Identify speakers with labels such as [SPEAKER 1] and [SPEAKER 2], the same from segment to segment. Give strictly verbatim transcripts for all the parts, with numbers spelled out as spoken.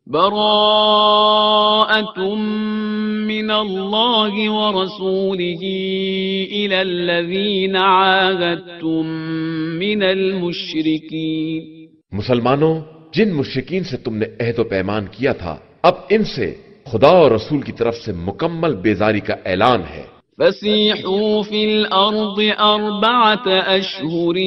[SPEAKER 1] براءة من الله ورسوله إلى الذين عاهدتم من المشركين۔
[SPEAKER 2] مسلمانوں، جن مشرکین سے تم نے عہد و پیمان کیا تھا، اب ان سے خدا اور رسول کی طرف سے مکمل بیزاری کا اعلان ہے۔
[SPEAKER 1] فسیحوا فی الارض اربعة اشہر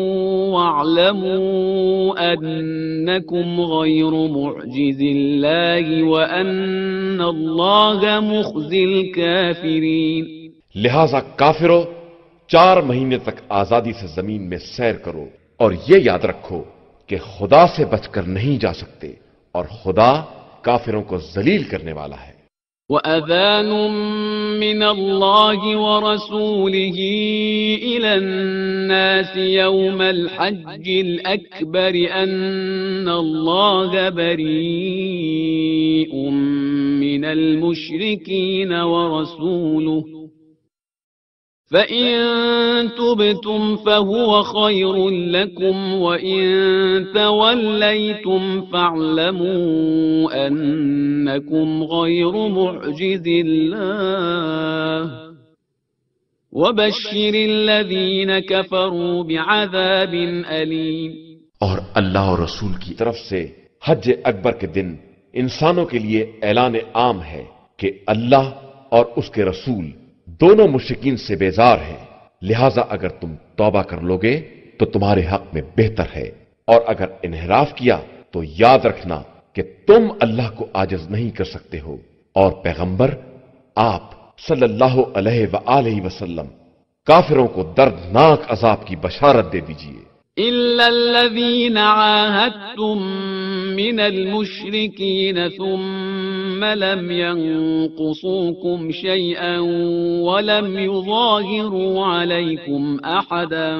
[SPEAKER 1] واعلموا انکم غیر معجز اللہ وان اللہ مخزی الکافرین۔
[SPEAKER 2] لہذا کافروں، چار مہینے تک آزادی سے زمین میں سیر کرو اور یہ یاد رکھو کہ خدا سے بچ کر نہیں جا سکتے اور خدا کافروں کو ذلیل کرنے والا ہے۔
[SPEAKER 1] وَأَذَانٌ مِّنَ اللَّهِ وَرَسُولِهِ إِلَى النَّاسِ يَوْمَ الْحَجِّ الْأَكْبَرِ أَنَّ اللَّهَ بَرِيءٌ مِّنَ الْمُشْرِكِينَ وَرَسُولُهُ فَإِن تُبْتُمْ فَهُوَ خَيْرٌ لَكُمْ وَإِن تَوَلَّيْتُمْ فَاعْلَمُوا أَنَّكُمْ غَيْرُ مُعْجِزِ اللَّهِ وَبَشِّرِ الَّذِينَ كَفَرُوا بِعَذَابٍ أَلِيمٍ۔
[SPEAKER 2] اور اللہ اور رسول کی طرف سے حج اکبر کے دن انسانوں کے لیے اعلان عام ہے کہ اللہ اور اس کے رسول دونوں مشرکین سے بیزار ہیں، لہذا اگر تم توبہ کر لوگے تو تمہارے حق میں بہتر ہے، اور اگر انحراف کیا تو یاد رکھنا کہ تم اللہ کو عاجز نہیں کر سکتے ہو، اور پیغمبر آپ صلی اللہ علیہ وآلہ وسلم کافروں کو دردناک عذاب کی بشارت دے دیجئے۔
[SPEAKER 1] إِلَّا الَّذِينَ عَاهَدتُّم مِّنَ الْمُشْرِكِينَ ثُمَّ لَمْ يَنقُصُوكُمْ شَيْئًا وَلَمْ يُظَاهِرُوا عَلَيْكُمْ أَحَدًا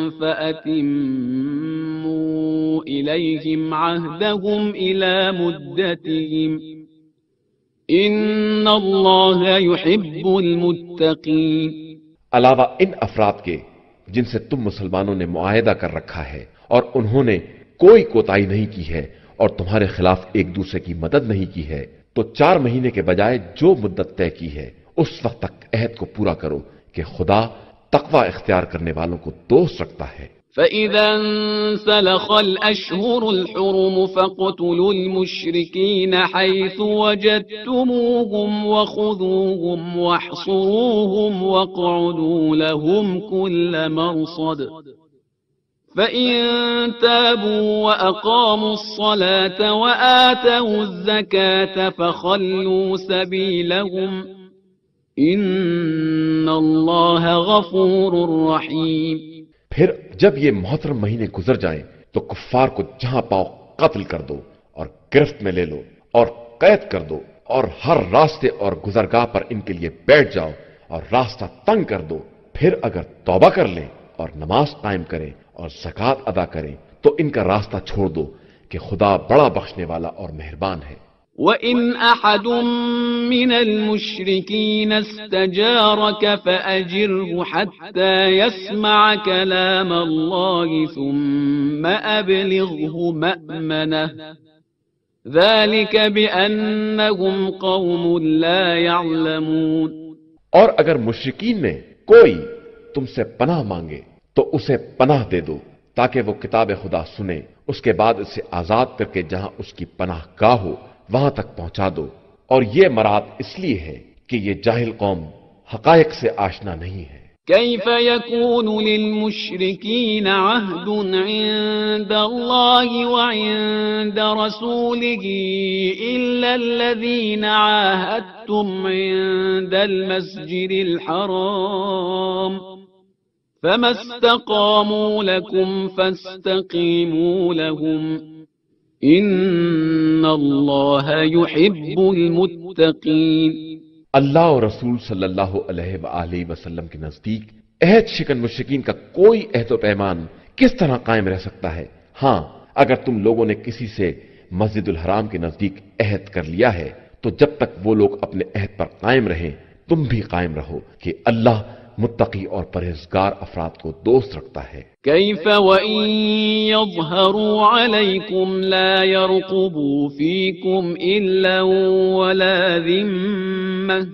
[SPEAKER 1] فَأَتِمُّوا إِلَيْهِمْ عَهْدَهُمْ إِلَى مُدَّتِهِمْ إِنَّ اللَّهَ يُحِبُّ الْمُتَّقِينَ۔
[SPEAKER 2] علاوہ ان افراد کے جن سے تم مسلمانوں نے معاہدہ کر رکھا ہے اور انہوں نے کوئی کوتاہی نہیں کی ہے اور تمہارے خلاف ایک دوسرے کی مدد نہیں کی ہے، تو چار مہینے کے بجائے جو مدت طے کی ہے اس وقت تک عہد کو پورا کرو کہ خدا تقوی اختیار کرنے والوں کو دوست رکھتا ہے۔
[SPEAKER 1] فَإِذَا انسَلَخَ الْأَشْهُرُ الْحُرُمُ فَاقْتُلُوا الْمُشْرِكِينَ حَيْثُ وَجَدتُّمُوهُمْ وَخُذُوهُمْ وَاحْصُرُوهُمْ وَاقْعُدُوا لَهُمْ كُلَّ مَرْصَدٍ فَإِن تَابُوا وَأَقَامُوا الصَّلَاةَ وَآتَوُا الزَّكَاةَ فَخَلُّوا سَبِيلَهُمْ إِنَّ اللَّهَ غَفُورٌ رَّحِيمٌ۔
[SPEAKER 2] پھر جب یہ محترم مہینے گزر جائیں تو کفار کو جہاں پاؤ قتل کر دو اور گرفت میں لے لو اور قید کر دو، اور ہر راستے اور گزرگاہ پر ان کے لیے بیٹھ جاؤ اور راستہ تنگ کر دو۔ پھر اگر توبہ کر لیں اور نماز قائم کریں اور زکوٰۃ ادا کریں تو ان کا راستہ چھوڑ دو کہ خدا بڑا بخشنے والا اور مہربان ہے۔
[SPEAKER 1] وَإِنْ أَحَدٌ مِّنَ الْمُشْرِكِينَ اسْتَجَارَكَ فَأَجِرْهُ حَتَّى يَسْمَعَ كَلَامَ اللَّهِ ثُمَّ أَبْلِغْهُ مَأْمَنَهُ ذَلِكَ بِأَنَّهُمْ قَوْمٌ لَا يَعْلَمُونَ۔
[SPEAKER 2] اور اگر مشرکین میں کوئی تم سے پناہ مانگے تو اسے پناہ دے دو تاکہ وہ کتاب خدا سنے، اس کے بعد اسے آزاد کر کے جہاں اس کی پناہ گاہ ہو وہاں تک پہنچا دو، اور یہ مراد اس لیے ہے کہ یہ جاہل قوم حقائق سے آشنا نہیں ہے۔
[SPEAKER 1] كيف يكون للمشركين عهد عند الله وعند رسوله إلا الذين عاهدتم عند المسجد الحرام فما استقاموا لكم فاستقيموا لهم إن الله يحب المتقين۔
[SPEAKER 2] اللہ اور رسول صلی اللہ علیہ وآلہ وسلم کے نزدیک عہد شکن مشرکین کا کوئی عہد و پیمان کس طرح قائم رہ سکتا ہے؟ ہاں، اگر تم لوگوں نے کسی سے مسجد الحرام کے نزدیک عہد کر لیا ہے تو جب تک وہ لوگ اپنے عہد پر قائم رہیں تم بھی قائم رہو کہ اللہ متقی اور پرہیزگار افراد کو دوست رکھتا ہے۔
[SPEAKER 1] كيف وإن يظهروا عليكم لا يرقبوا فيكم إلا ولا ذمة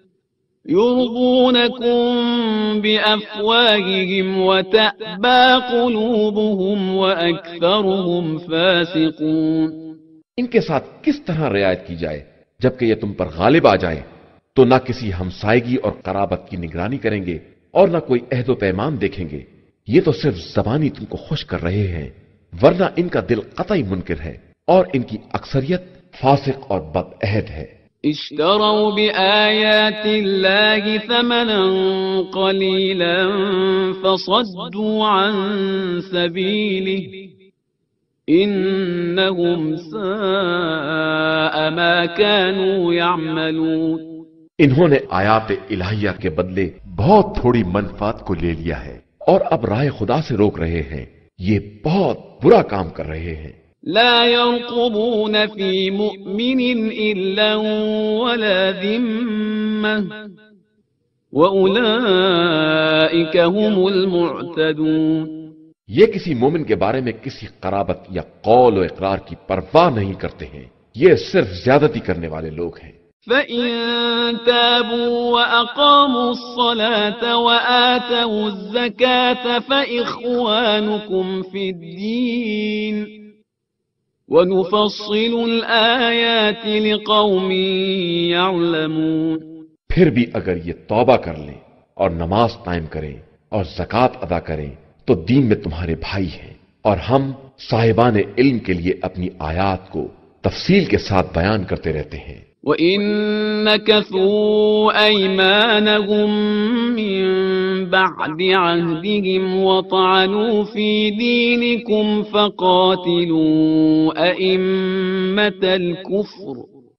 [SPEAKER 1] يرضونكم بأفواههم وتأبى قلوبهم وأكثرهم فاسقون۔
[SPEAKER 2] ان کے ساتھ کس طرح رعایت کی جائے جبکہ یہ تم پر غالب آ جائیں تو نہ کسی ہمسائیگی اور قرابت کی نگرانی کریں گے اور نہ کوئی عہد و پیمان دیکھیں گے، یہ تو صرف زبانی تم کو خوش کر رہے ہیں، ورنہ ان کا دل قطعی منکر ہے اور ان کی اکثریت فاسق اور بد عہد ہے۔
[SPEAKER 1] اشتروا بآيات الله ثمنا قليلا فصدوا عن سبيله إنهم ساء ما كانوا يعملون۔
[SPEAKER 2] انہوں نے آیات الہیہ کے بدلے بہت تھوڑی منفعت کو لے لیا ہے اور اب راہ خدا سے روک رہے ہیں، یہ بہت برا کام کر رہے ہیں۔
[SPEAKER 1] لا يرقبون في مؤمن إلا ولا ذمة وأولئك هم المعتدون۔
[SPEAKER 2] یہ کسی مومن کے بارے میں کسی قرابت یا قول و اقرار کی پرواہ نہیں کرتے ہیں، یہ صرف زیادتی کرنے والے لوگ ہیں۔
[SPEAKER 1] فَإِن تَابُوا وَأَقَامُوا الصَّلَاةَ وَآتَوُا الزَّكَاةَ فَإِخْوَانُكُمْ فِي الدِّينِ وَنُفَصِّلُ الْآيَاتِ لِقَوْمٍ يَعْلَمُونَ۔
[SPEAKER 2] پھر بھی اگر یہ توبہ کر لیں اور نماز قائم کریں اور زکوٰۃ ادا کریں تو دین میں تمہارے بھائی ہیں، اور ہم صاحبان علم کے لیے اپنی آیات کو تفصیل کے ساتھ بیان کرتے رہتے ہیں۔
[SPEAKER 1] وَإِن نَكَثُوا أَيْمَانَهُم مِّن بَعْدِ عَهْدِهِمْ وَطَعَنُوا فِي دِينِكُمْ فَقَاتِلُوا أَئِمَّةَ الْكُفْرِ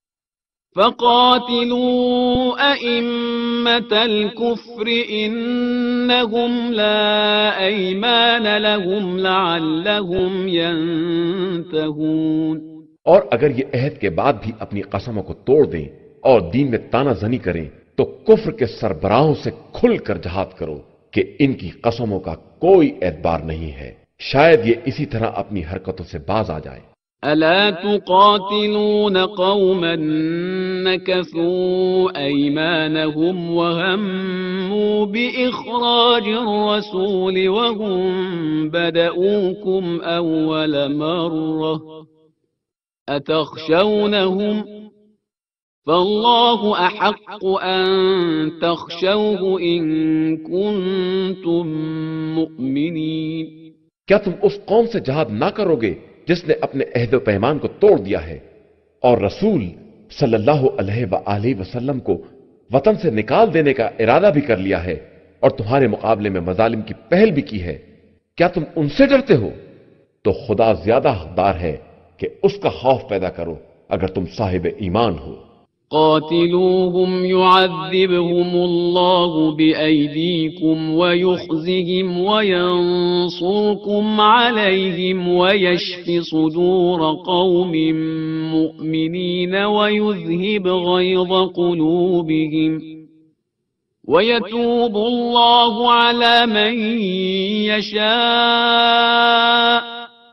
[SPEAKER 1] فَقَاتِلُوا أَئِمَّةَ الْكُفْرِ إِنَّهُمْ لَا أَيْمَانَ لَهُمْ لَعَلَّهُمْ يَنْتَهُونَ۔
[SPEAKER 2] اور اگر یہ عہد کے بعد بھی اپنی قسموں کو توڑ دیں اور دین میں تانا زنی کریں تو کفر کے سربراہوں سے کھل کر جہاد کرو کہ ان کی قسموں کا کوئی اعتبار نہیں ہے، شاید یہ اسی طرح اپنی حرکتوں سے باز آ جائیں۔
[SPEAKER 1] ألا تقاتلون قوما نكثوا أيمانهم وهموا بإخراج الرسول وهم بدؤوكم أول مرة أتخشونهم فالله أحق أن تخشوه إن كنتم مؤمنين۔
[SPEAKER 2] کیا تم اس قوم سے جہاد نہ کرو گے جس نے اپنے عہد و پیمان کو توڑ دیا ہے اور رسول صلی اللہ علیہ وآلہ وسلم کو وطن سے نکال دینے کا ارادہ بھی کر لیا ہے اور تمہارے مقابلے میں مظالم کی پہل بھی کی ہے؟ کیا تم ان سے ڈرتے ہو؟ تو خدا زیادہ حقدار ہے کہ اس کا خوف پیدا کرو اگر تم صاحب ایمان ہو۔
[SPEAKER 1] قاتلوهم يعذبهم الله بأيديكم ويخزهم وينصركم عليهم ويشف صدور قوم مؤمنين ويذهب غيظ قلوبهم ويتوب الله على من يشاء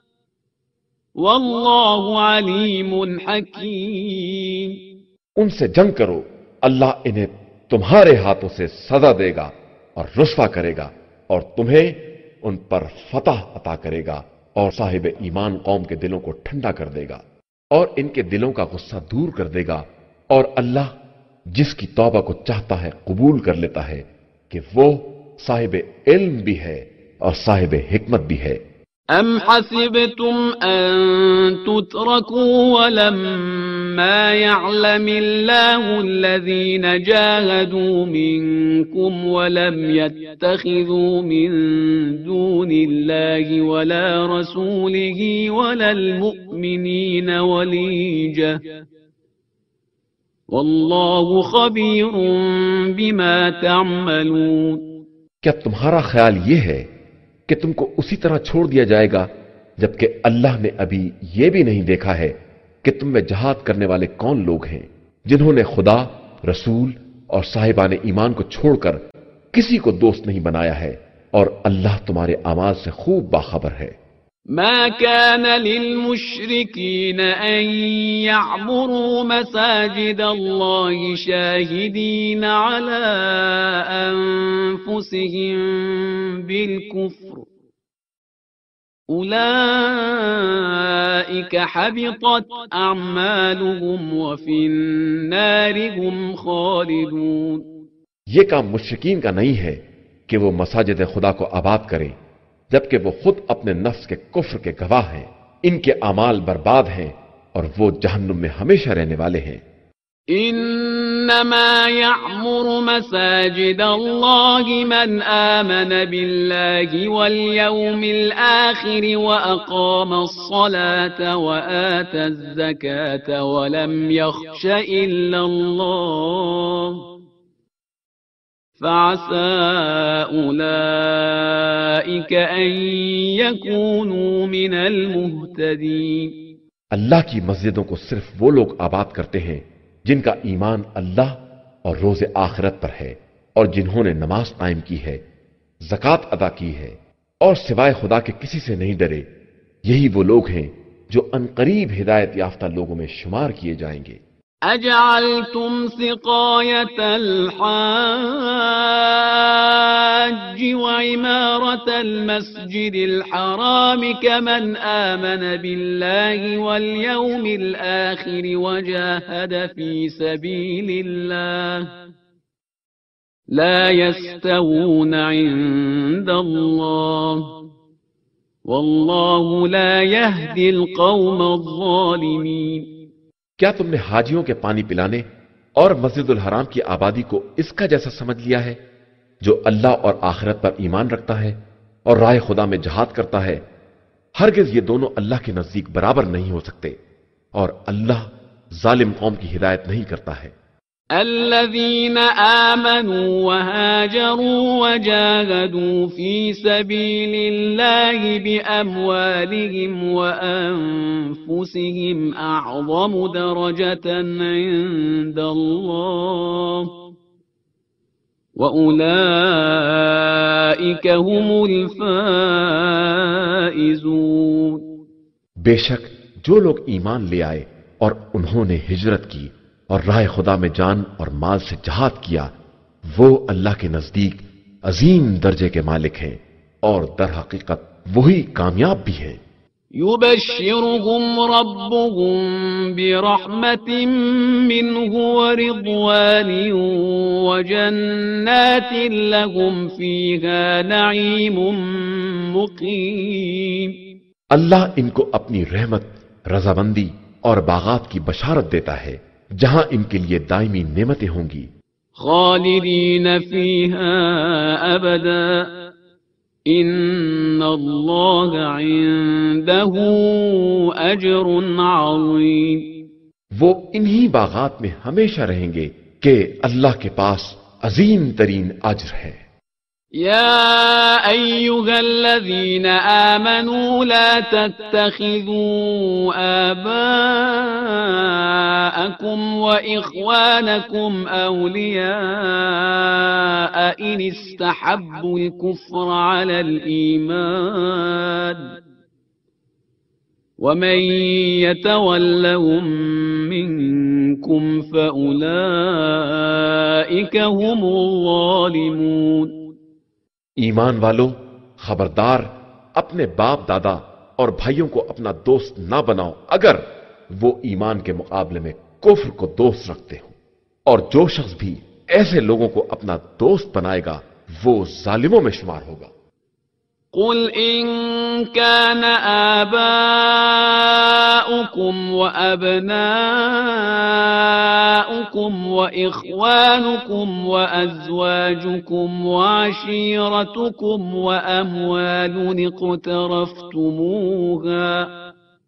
[SPEAKER 1] والله عليم حكيم۔
[SPEAKER 2] ان سے جنگ کرو، اللہ انہیں تمہارے ہاتھوں سے سزا دے گا اور رسوا کرے گا اور تمہیں ان پر فتح عطا کرے گا اور صاحب ایمان قوم کے دلوں کو ٹھنڈا کر دے گا اور ان کے دلوں کا غصہ دور کر دے گا، اور اللہ جس کی توبہ کو چاہتا ہے قبول کر لیتا ہے کہ وہ صاحب علم بھی ہے اور صاحب حکمت بھی ہے۔
[SPEAKER 1] أَمْ حَسِبْتُمْ أَن تُتْرَكُوا وَلَمَّا يَعْلَمِ اللَّهُ الَّذِينَ جَاهَدُوا مِنكُمْ وَلَمْ يَتَّخِذُوا مِن دُونِ اللَّهِ وَلَا رَسُولِهِ وَلَا الْمُؤْمِنِينَ وَلِيجَةً وَاللَّهُ خَبِيرٌ بِمَا تَعْمَلُونَ۔
[SPEAKER 2] کیا تمہارا خیال یہ ہے کہ تم کو اسی طرح چھوڑ دیا جائے گا جبکہ اللہ نے ابھی یہ بھی نہیں دیکھا ہے کہ تم میں جہاد کرنے والے کون لوگ ہیں جنہوں نے خدا، رسول اور صاحبان ایمان کو چھوڑ کر کسی کو دوست نہیں بنایا ہے اور اللہ تمہارے اعمال سے خوب باخبر ہے۔
[SPEAKER 1] ما كان للمشركين أن يعمروا مساجد الله شاهدين على أنفسهم بالكفر أولئك حبطت أعمالهم وفي النار هم خالدون۔
[SPEAKER 2] یہ کام مشرکین کا نہیں ہے کہ وہ مساجد خدا کو آباد کریں جبکہ وہ خود اپنے نفس کے کفر کے گواہ ہیں، ان کے اعمال برباد ہیں اور وہ جہنم میں ہمیشہ رہنے والے ہیں۔
[SPEAKER 1] انما يعمر مساجد الله من آمن بالله واليوم الآخر وأقام الصلاة وآتى الزكاة ولم يخش إلا الله فعسى أولئك أن يكونوا من المهتدين۔
[SPEAKER 2] اللہ کی مسجدوں کو صرف وہ لوگ آباد کرتے ہیں جن کا ایمان اللہ اور روز آخرت پر ہے اور جنہوں نے نماز قائم کی ہے، زکوٰۃ ادا کی ہے اور سوائے خدا کے کسی سے نہیں ڈرے، یہی وہ لوگ ہیں جو عنقریب ہدایت یافتہ لوگوں میں شمار کیے جائیں گے۔
[SPEAKER 1] أجعلتم سقاية الحاج وعمارة المسجد الحرام كمن آمن بالله واليوم الآخر وجاهد في سبيل الله لا يستوون عند الله والله لا يهدي القوم الظالمين۔
[SPEAKER 2] کیا تم نے حاجیوں کے پانی پلانے اور مسجد الحرام کی آبادی کو اس کا جیسا سمجھ لیا ہے جو اللہ اور آخرت پر ایمان رکھتا ہے اور راہ خدا میں جہاد کرتا ہے؟ ہرگز یہ دونوں اللہ کے نزدیک برابر نہیں ہو سکتے اور اللہ ظالم قوم کی ہدایت نہیں کرتا ہے۔
[SPEAKER 1] الذين آمنوا وهاجروا وجاهدوا في سبيل الله بأموالهم وأنفسهم أعظم درجة عند الله وأولئك هم الفائزون۔
[SPEAKER 2] بے شک جو لوگ ایمان لے آئے اور انہوں نے ہجرت کی اور راہ خدا میں جان اور مال سے جہاد کیا، وہ اللہ کے نزدیک عظیم درجے کے مالک ہیں اور در حقیقت وہی کامیاب بھی ہیں۔
[SPEAKER 1] يبشرهم ربهم برحمة منه ورضوان وجنات لهم فيها نعيم مقيم۔
[SPEAKER 2] اللہ ان کو اپنی رحمت، رضامندی اور باغات کی بشارت دیتا ہے جہاں ان کے لیے دائمی نعمتیں ہوں گی۔
[SPEAKER 1] خالدین فیہا ابدا ان اللہ عنده اجر عظیم۔
[SPEAKER 2] وہ انہی باغات میں ہمیشہ رہیں گے کہ اللہ کے پاس عظیم ترین اجر ہے۔
[SPEAKER 1] يا أيها الذين آمنوا لا تتخذوا آباءكم وإخوانكم أولياء إن استحبوا الكفر على الإيمان ومن يتولهم منكم فأولئك هم الظالمون۔
[SPEAKER 2] ایمان والو، خبردار اپنے باپ دادا اور بھائیوں کو اپنا دوست نہ بناؤ اگر وہ ایمان کے مقابلے میں کفر کو دوست رکھتے ہوں، اور جو شخص بھی ایسے لوگوں کو اپنا دوست بنائے گا وہ ظالموں میں شمار ہوگا۔
[SPEAKER 1] قل إن كان آباؤكم وأبناؤكم وإخوانكم وأزواجكم وعشيرتكم وأموال اقترفتموها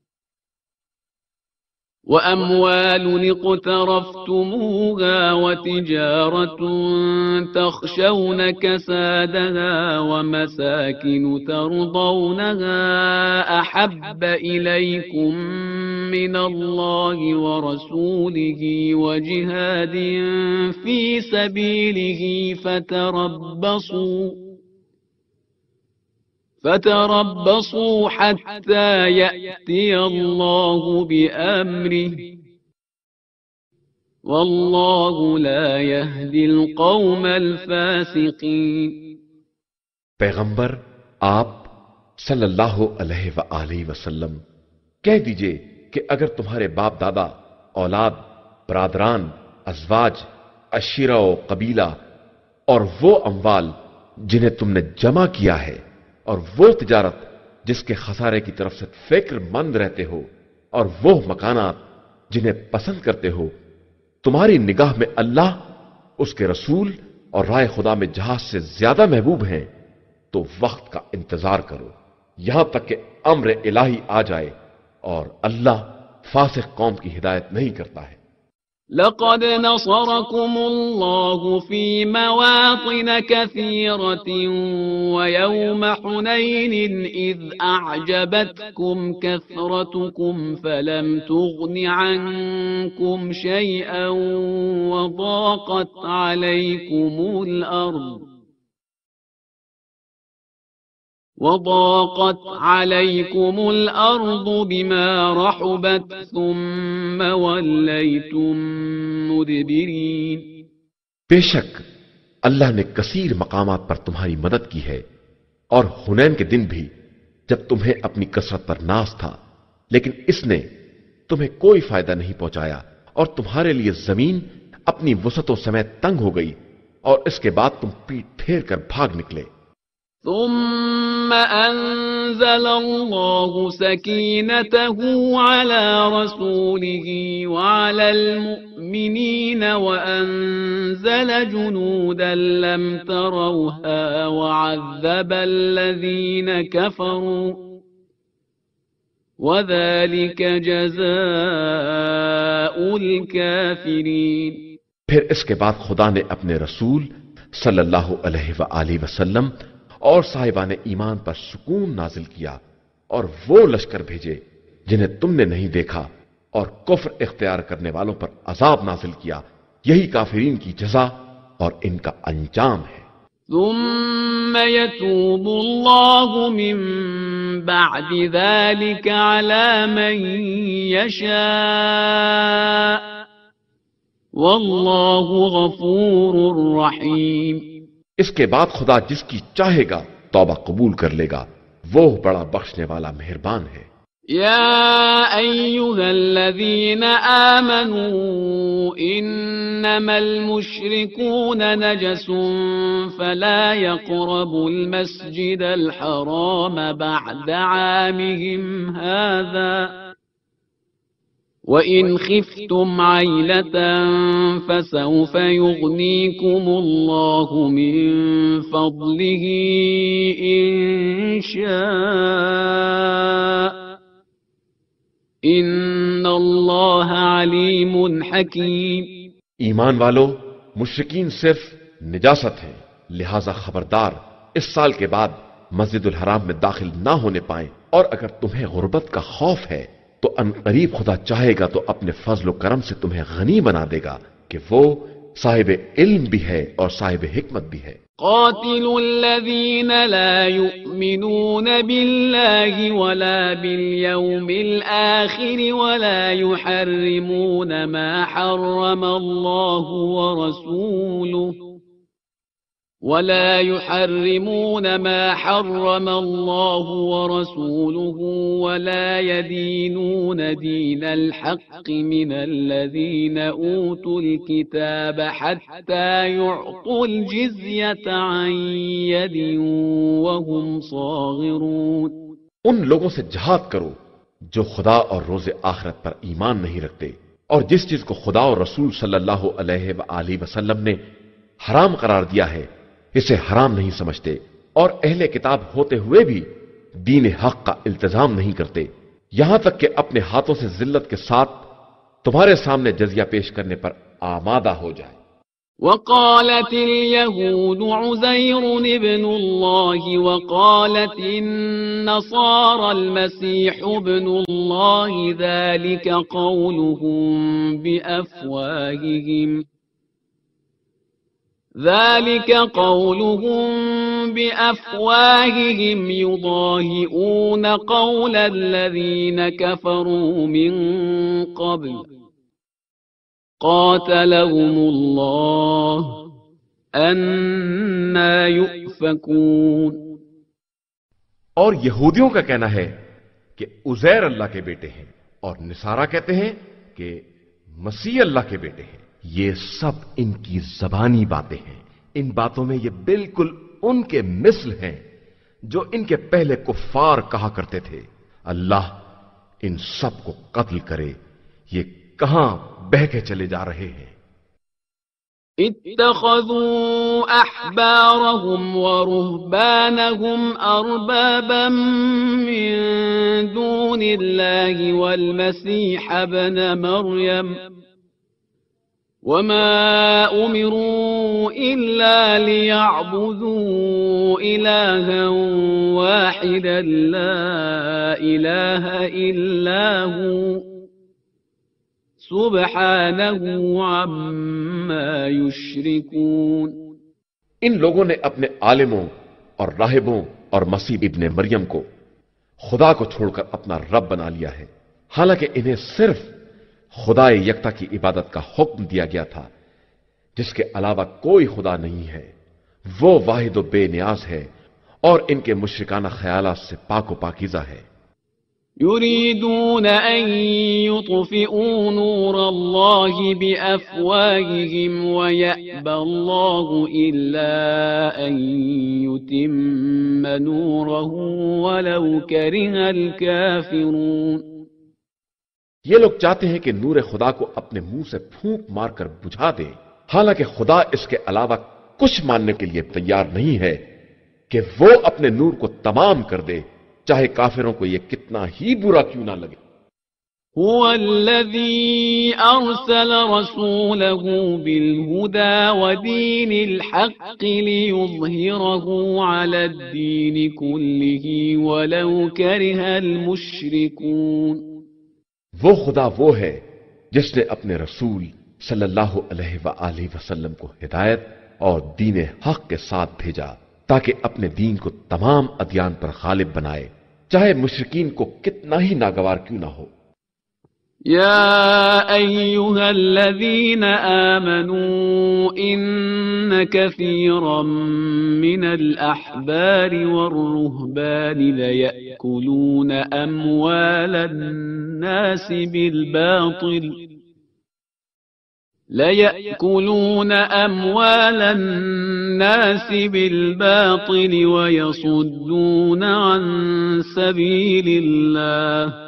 [SPEAKER 1] وأموال اقترفتموها وتجارة تخشون كسادها ومساكن ترضونها أحب إليكم من الله ورسوله وجهاد في سبيله فتربصوا فتربصوا حتى يأتي الله بأمره والله لا يهدي القوم الفاسقين۔
[SPEAKER 2] پیغمبر آپ صلی اللہ علیہ وآلہ وسلم کہہ دیجئے کہ اگر تمہارے باپ دادا، اولاد، برادران، ازواج، عشیرہ و قبیلہ اور وہ اموال جنہیں تم نے جمع کیا ہے اور وہ تجارت جس کے خسارے کی طرف سے فکر مند رہتے ہو اور وہ مکانات جنہیں پسند کرتے ہو تمہاری نگاہ میں اللہ، اس کے رسول اور رائے خدا میں جہاد سے زیادہ محبوب ہیں، تو وقت کا انتظار کرو یہاں تک کہ امر الہی آ جائے، اور اللہ فاسق قوم کی ہدایت نہیں کرتا ہے۔
[SPEAKER 1] لقد نصركم الله في مواطن كثيرة ويوم حنين إذ أعجبتكم كثرتكم فلم تغن عنكم شيئا وضاقت عليكم الأرض وضاقت عليكم الأرض بما رحبت ثم وليتم مدبرين۔
[SPEAKER 2] بے شک اللہ نے کثیر مقامات پر تمہاری مدد کی ہے، اور حنین کے دن بھی جب تمہیں اپنی کثرت پر ناز تھا، لیکن اس نے تمہیں کوئی فائدہ نہیں پہنچایا، اور تمہارے لیے زمین اپنی وسعتوں سمیت تنگ ہو گئی، اور اس کے بعد تم پیٹ پھیر کر بھاگ نکلے۔
[SPEAKER 1] ثم أنزل الله سكينته على رسوله وعلى المؤمنين وأنزل جنودا لم تروها وعذب الذين كفروا وذلك جزاء الكافرين۔
[SPEAKER 2] پھر اس کے بعد خدا نے اپنے رسول صلی اللہ علیہ وآلہ وسلم اور صاحبان ایمان پر سکون نازل کیا، اور وہ لشکر بھیجے جنہیں تم نے نہیں دیکھا، اور کفر اختیار کرنے والوں پر عذاب نازل کیا۔ یہی کافرین کی جزا اور ان کا انجام ہے۔
[SPEAKER 1] ثم يتوب الله من بعد ذلك على من يشاء والله غفور رحيم۔
[SPEAKER 2] اس کے بعد خدا جس کی چاہے گا توبہ قبول کر لے گا، وہ بڑا بخشنے والا مہربان ہے۔
[SPEAKER 1] يا أيها الذين آمنوا إنما المشركون نجس فلا يقربوا المسجد الحرام بعد عامهم هذا وَإِنْ خِفْتُمْ عَيْلَةً فَسَوْفَ يُغْنِيكُمُ اللَّهُ مِنْ فَضْلِهِ إِنْ شَاءَ إِنَّ اللَّهَ عَلِيمٌ حَكِيمٌ۔
[SPEAKER 2] ایمان والو، مشرکین صرف نجاست ہیں، لہذا خبردار اس سال کے بعد مسجد الحرام میں داخل نہ ہونے پائیں، اور اگر تمہیں غربت کا خوف ہے تو ان قریب خدا چاہے گا تو اپنے فضل و کرم سے تمہیں غنی بنا دے گا کہ وہ صاحب علم بھی ہے اور صاحب حکمت بھی ہے۔
[SPEAKER 1] قاتلوا الذين لا يؤمنون بالله ولا باليوم الآخر ولا يحرمون ما حرم الله ورسوله ولا يحرمون ما حرم الله ورسوله ولا يدينون دين الحق من الذين أوتوا الكتاب حتى يعطوا الجزية عن يد وهم صاغرون۔
[SPEAKER 2] ان لوگوں سے جہاد کرو جو خدا اور روز آخرت پر ایمان نہیں رکھتے، اور جس چیز کو خدا اور رسول صلی اللہ علیہ وآلہ وسلم نے حرام قرار دیا ہے اسے حرام نہیں سمجھتے، اور اہل کتاب ہوتے ہوئے بھی دین حق کا التزام نہیں کرتے، یہاں تک کہ اپنے ہاتھوں سے ذلت کے ساتھ تمہارے سامنے جزیہ پیش کرنے پر آمادہ ہو جائے۔
[SPEAKER 1] وقالت اليهود عزير ابن الله وقالت النصارى المسيح ابن الله ذلك قولهم بأفواههم ذلك قولهم بأفواههم يضاهئون قول الذين كفروا من قبل قاتلهم الله أنى يؤفكون۔
[SPEAKER 2] اور یہودیوں کا کہنا ہے کہ عزیر اللہ کے بیٹے ہیں، اور نصارہ کہتے ہیں کہ مسیح اللہ کے بیٹے ہیں۔ یہ سب ان کی زبانی باتیں ہیں، ان باتوں میں یہ بالکل ان کے مثل ہیں جو ان کے پہلے کفار کہا کرتے تھے۔ اللہ ان سب کو قتل کرے، یہ کہاں بہ کے چلے جا رہے ہیں۔
[SPEAKER 1] اتخذوا احبارهم ورهبانهم اربابا من دون الله والمسيح ابن مريم وما امروا الا ليعبدوا الها واحدا لا اله الا هو سبحانه عما يشركون۔
[SPEAKER 2] ان لوگوں نے اپنے عالموں اور راہبوں اور مسیح ابن مریم کو خدا کو چھوڑ کر اپنا رب بنا لیا ہے، حالانکہ انہیں صرف خدا یکتا کی عبادت کا حکم دیا گیا تھا جس کے علاوہ کوئی خدا نہیں ہے، وہ واحد و بے نیاز ہے اور ان کے مشرکانہ خیالات سے پاک و پاکیزہ ہے۔
[SPEAKER 1] يريدون أن يطفئوا نور الله بأفواههم ويأبى الله إلا أن يتم نوره ولو كره الكافرون۔
[SPEAKER 2] یہ لوگ چاہتے ہیں کہ نور خدا کو اپنے منہ سے پھونک مار کر بجھا دے، حالانکہ خدا اس کے علاوہ کچھ ماننے کے لیے تیار نہیں ہے کہ وہ اپنے نور کو تمام کر دے، چاہے کافروں کو یہ کتنا ہی برا کیوں نہ لگے۔
[SPEAKER 1] هو الذي أرسل رسوله بالهدى ودين الحق ليظهره على الدين كله ولو كره المشركون۔
[SPEAKER 2] وہ خدا وہ ہے جس نے اپنے رسول صلی اللہ علیہ وآلہ وسلم کو ہدایت اور دین حق کے ساتھ بھیجا تاکہ اپنے دین کو تمام ادیان پر غالب بنائے، چاہے مشرکین کو کتنا ہی ناگوار کیوں نہ ہو۔
[SPEAKER 1] يا أيها الذين آمنوا إن كثيرا من الأحبار والرهبان ليأكلون أموال الناس بالباطل ليأكلون أموال الناس بالباطل ويصدون عن سبيل الله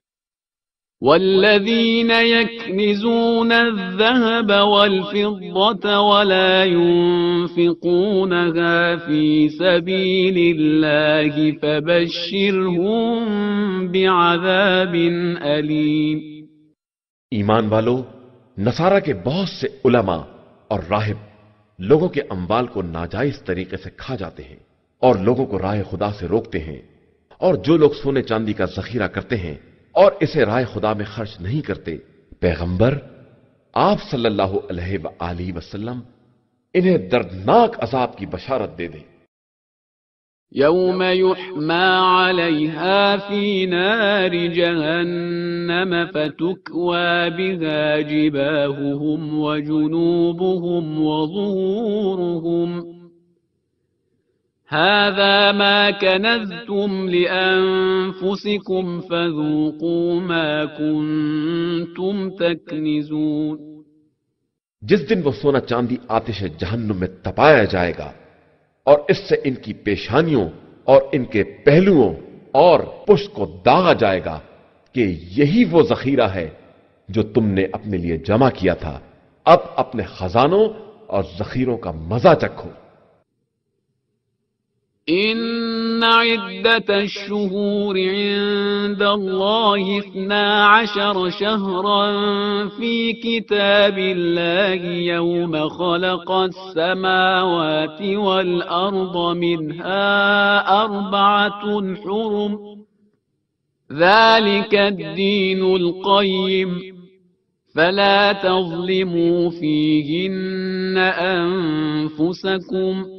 [SPEAKER 1] والذين يكنزون الذهب والفضة ولا ينفقونها في سبيل الله فبشرهم بعذاب أليم۔
[SPEAKER 2] ایمان والو، نصارہ کے بہت سے علماء اور راہب لوگوں کے اموال کو ناجائز طریقے سے کھا جاتے ہیں اور لوگوں کو راہ خدا سے روکتے ہیں، اور جو لوگ سونے چاندی کا ذخیرہ کرتے ہیں اور اسے راہ خدا میں خرچ نہیں کرتے، پیغمبر آپ صلی اللہ علیہ وآلہ وسلم انہیں دردناک عذاب کی بشارت دے دیں۔
[SPEAKER 1] يوم يحمى عليها في نار جهنم فتكوى بها جباههم وجنوبهم وظهورهم هذا ما كنزتم لأنفسكم فذوقوا ما كنتم تكنزون۔
[SPEAKER 2] جس دن وہ سونا چاندی آتش جہنم میں تپایا جائے گا اور اس سے ان کی پیشانیوں اور ان کے پہلوؤں اور پشت کو داغا جائے گا کہ یہی وہ ذخیرہ ہے جو تم نے اپنے لیے جمع کیا تھا، اب اپنے خزانوں اور ذخیروں کا مزہ چکھو۔
[SPEAKER 1] إن عدة الشهور عند الله اثنا عشر شهرا في كتاب الله يوم خلق السماوات والأرض منها أربعة حرم ذلك الدين القيم فلا تظلموا فيهن أنفسكم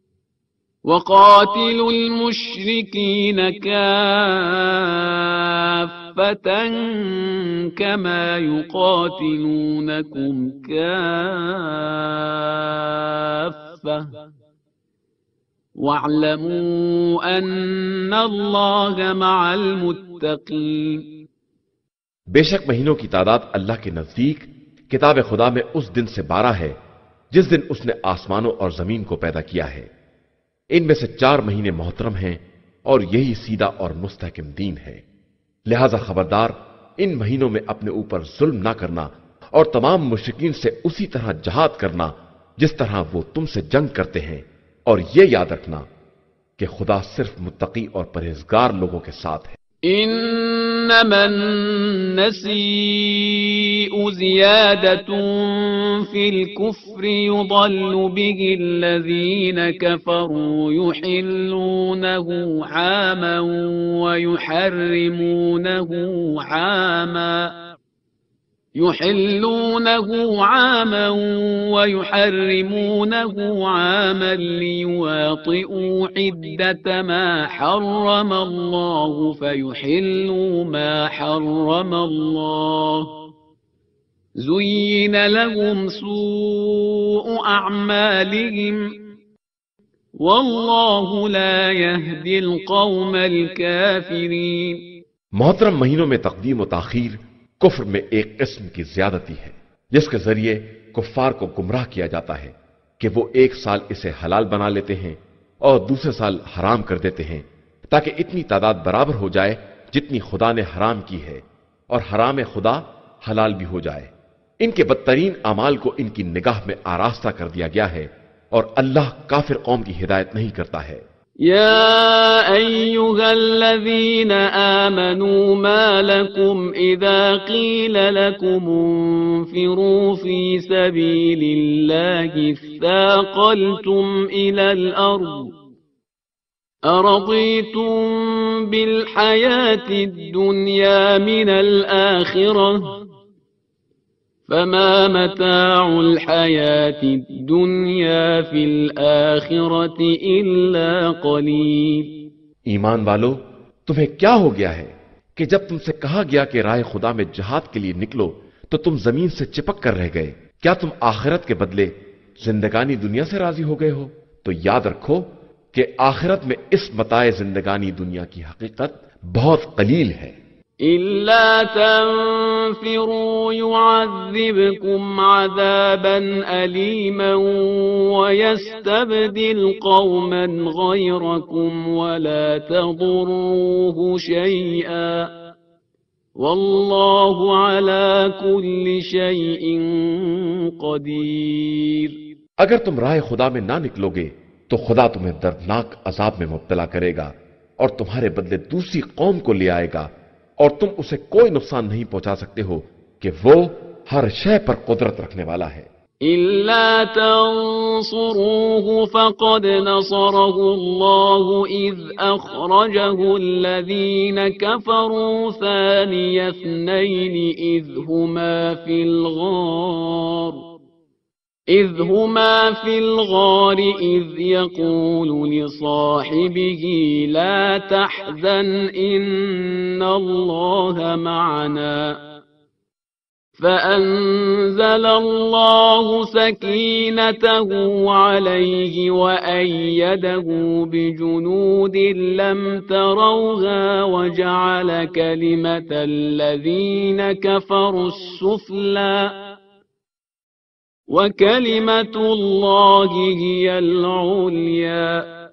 [SPEAKER 1] وقاتلوا المشركين كافة كما يقاتلونكم كافة واعلموا أن الله مع المتقين.
[SPEAKER 2] بے شک مہینوں کی تعداد اللہ کے نزدیک کتاب خدا میں اس دن سے بارہ ہے جس دن اس نے آسمانوں اور زمین کو پیدا کیا ہے. ان میں سے چار مہینے محترم ہیں اور یہی سیدھا اور مستحکم دین ہے. لہذا خبردار ان مہینوں میں اپنے اوپر ظلم نہ کرنا اور تمام مشرکین سے اسی طرح جہاد کرنا جس طرح وہ تم سے جنگ کرتے ہیں، اور یہ یاد رکھنا کہ خدا صرف متقی اور پرہیزگار لوگوں کے ساتھ ہے.
[SPEAKER 1] إنما النسيء زيادة في الكفر يضل به الذين كفروا يحلونه عاما ويحرمونه عاما يحلونه عاما ويحرمونه عاما ليواطئوا عدة ما حرم الله فيحلوا ما حرم الله زين لهم سوء أعمالهم والله لا يهدي القوم الكافرين.
[SPEAKER 2] محترم مہینوں میں تقدیم و تاخیر کفر میں ایک قسم کی زیادتی ہے جس کے ذریعے کفار کو گمراہ کیا جاتا ہے کہ وہ ایک سال اسے حلال بنا لیتے ہیں اور دوسرے سال حرام کر دیتے ہیں تاکہ اتنی تعداد برابر ہو جائے جتنی خدا نے حرام کی ہے اور حرام خدا حلال بھی ہو جائے. ان کے بدترین اعمال کو ان کی نگاہ میں آراستہ کر دیا گیا ہے اور اللہ کافر قوم کی ہدایت نہیں کرتا ہے.
[SPEAKER 1] يا أيها الذين آمنوا ما لكم إذا قيل لكم انفروا في سبيل الله اثاقلتم إلى الأرض أرضيتم بالحياة الدنيا من الآخرة فما متاع الحياة الدنيا في الآخرة إلا قليل.
[SPEAKER 2] ایمان والو، تمہیں کیا ہو گیا ہے کہ جب تم سے کہا گیا کہ راہ خدا میں جہاد کے لیے نکلو تو تم زمین سے چپک کر رہ گئے؟ کیا تم آخرت کے بدلے زندگانی دنیا سے راضی ہو گئے ہو؟ تو یاد رکھو کہ آخرت میں اس متاع زندگانی دنیا کی حقیقت بہت قلیل ہے.
[SPEAKER 1] إلا تنفروا يعذبكم عذابا أليما ويستبدل قوما غيركم ولا تضروه شيئا والله على كل شيء قدير.
[SPEAKER 2] اگر تم راہ خدا میں نہ نکلو گے تو خدا تمہیں دردناک عذاب میں مبتلا کرے گا اور تمہارے بدلے دوسری قوم کو لے آئے گا اور تم اسے کوئی نقصان نہیں پہنچا سکتے ہو کہ وہ ہر شے پر قدرت رکھنے والا ہے.
[SPEAKER 1] إلا تنصروه فقد نصره الله إذ أخرجه الذين كفروا ثاني اثنين إذ هما في الغار إذ هما في الغار إذ يقول لصاحبه لا تحزن إن الله معنا فأنزل الله سكينته عليه وأيده بجنود لم تروها وجعل كلمة الذين كفروا السفلى وَكَلِمَةُ اللَّهِ هِيَ الْعُلْيَا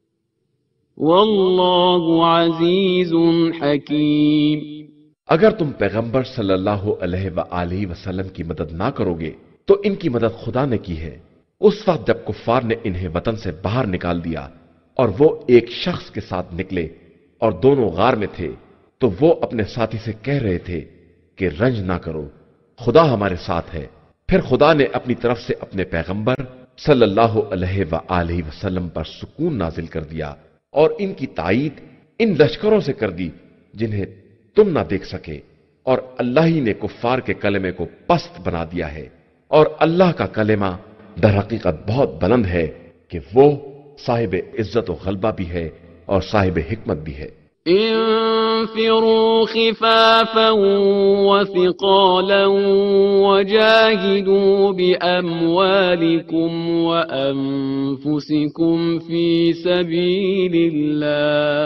[SPEAKER 1] وَاللَّهُ عَزِيزٌ حَكِيمٌ.
[SPEAKER 2] اگر تم پیغمبر صلی اللہ علیہ وآلہ وسلم کی مدد نہ کرو گے تو ان کی مدد خدا نے کی ہے اس وقت جب کفار نے انہیں وطن سے باہر نکال دیا اور وہ ایک شخص کے ساتھ نکلے اور دونوں غار میں تھے تو وہ اپنے ساتھی سے کہہ رہے تھے کہ رنج نہ کرو، خدا ہمارے ساتھ ہے۔ پھر خدا نے اپنی طرف سے اپنے پیغمبر صلی اللہ علیہ وآلہ وسلم پر سکون نازل کر دیا اور ان کی تائید ان لشکروں سے کر دی جنہیں تم نہ دیکھ سکے، اور اللہ ہی نے کفار کے کلمے کو پست بنا دیا ہے، اور اللہ کا کلمہ در حقیقت بہت بلند ہے کہ وہ صاحب عزت و غلبہ بھی ہے اور صاحب حکمت بھی ہے۔
[SPEAKER 1] انفروا خفافا وثقالا وجاهدوا بأموالكم وأنفسكم في سبيل الله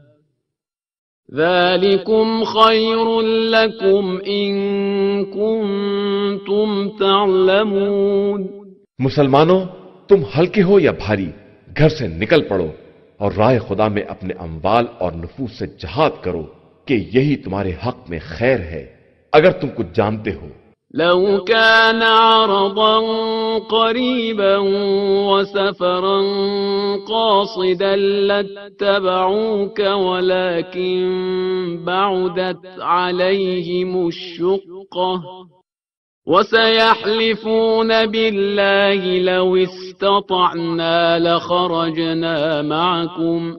[SPEAKER 1] ذلكم خير لكم إن كنتم تعلمون۔
[SPEAKER 2] مسلمانوں، تم ہلکے ہو یا بھاری، گھر سے نکل پڑو اور راہ خدا میں اپنے اموال اور نفوس سے جہاد کرو کہ یہی تمہارے حق میں خیر ہے اگر تم کچھ جانتے ہو۔
[SPEAKER 1] لو كان عرضا قريبا وسفرا قاصدا لاتبعوك ولكن بعدت عليهم الشقة وسيحلفون بالله لو استطعنا لخرجنا معكم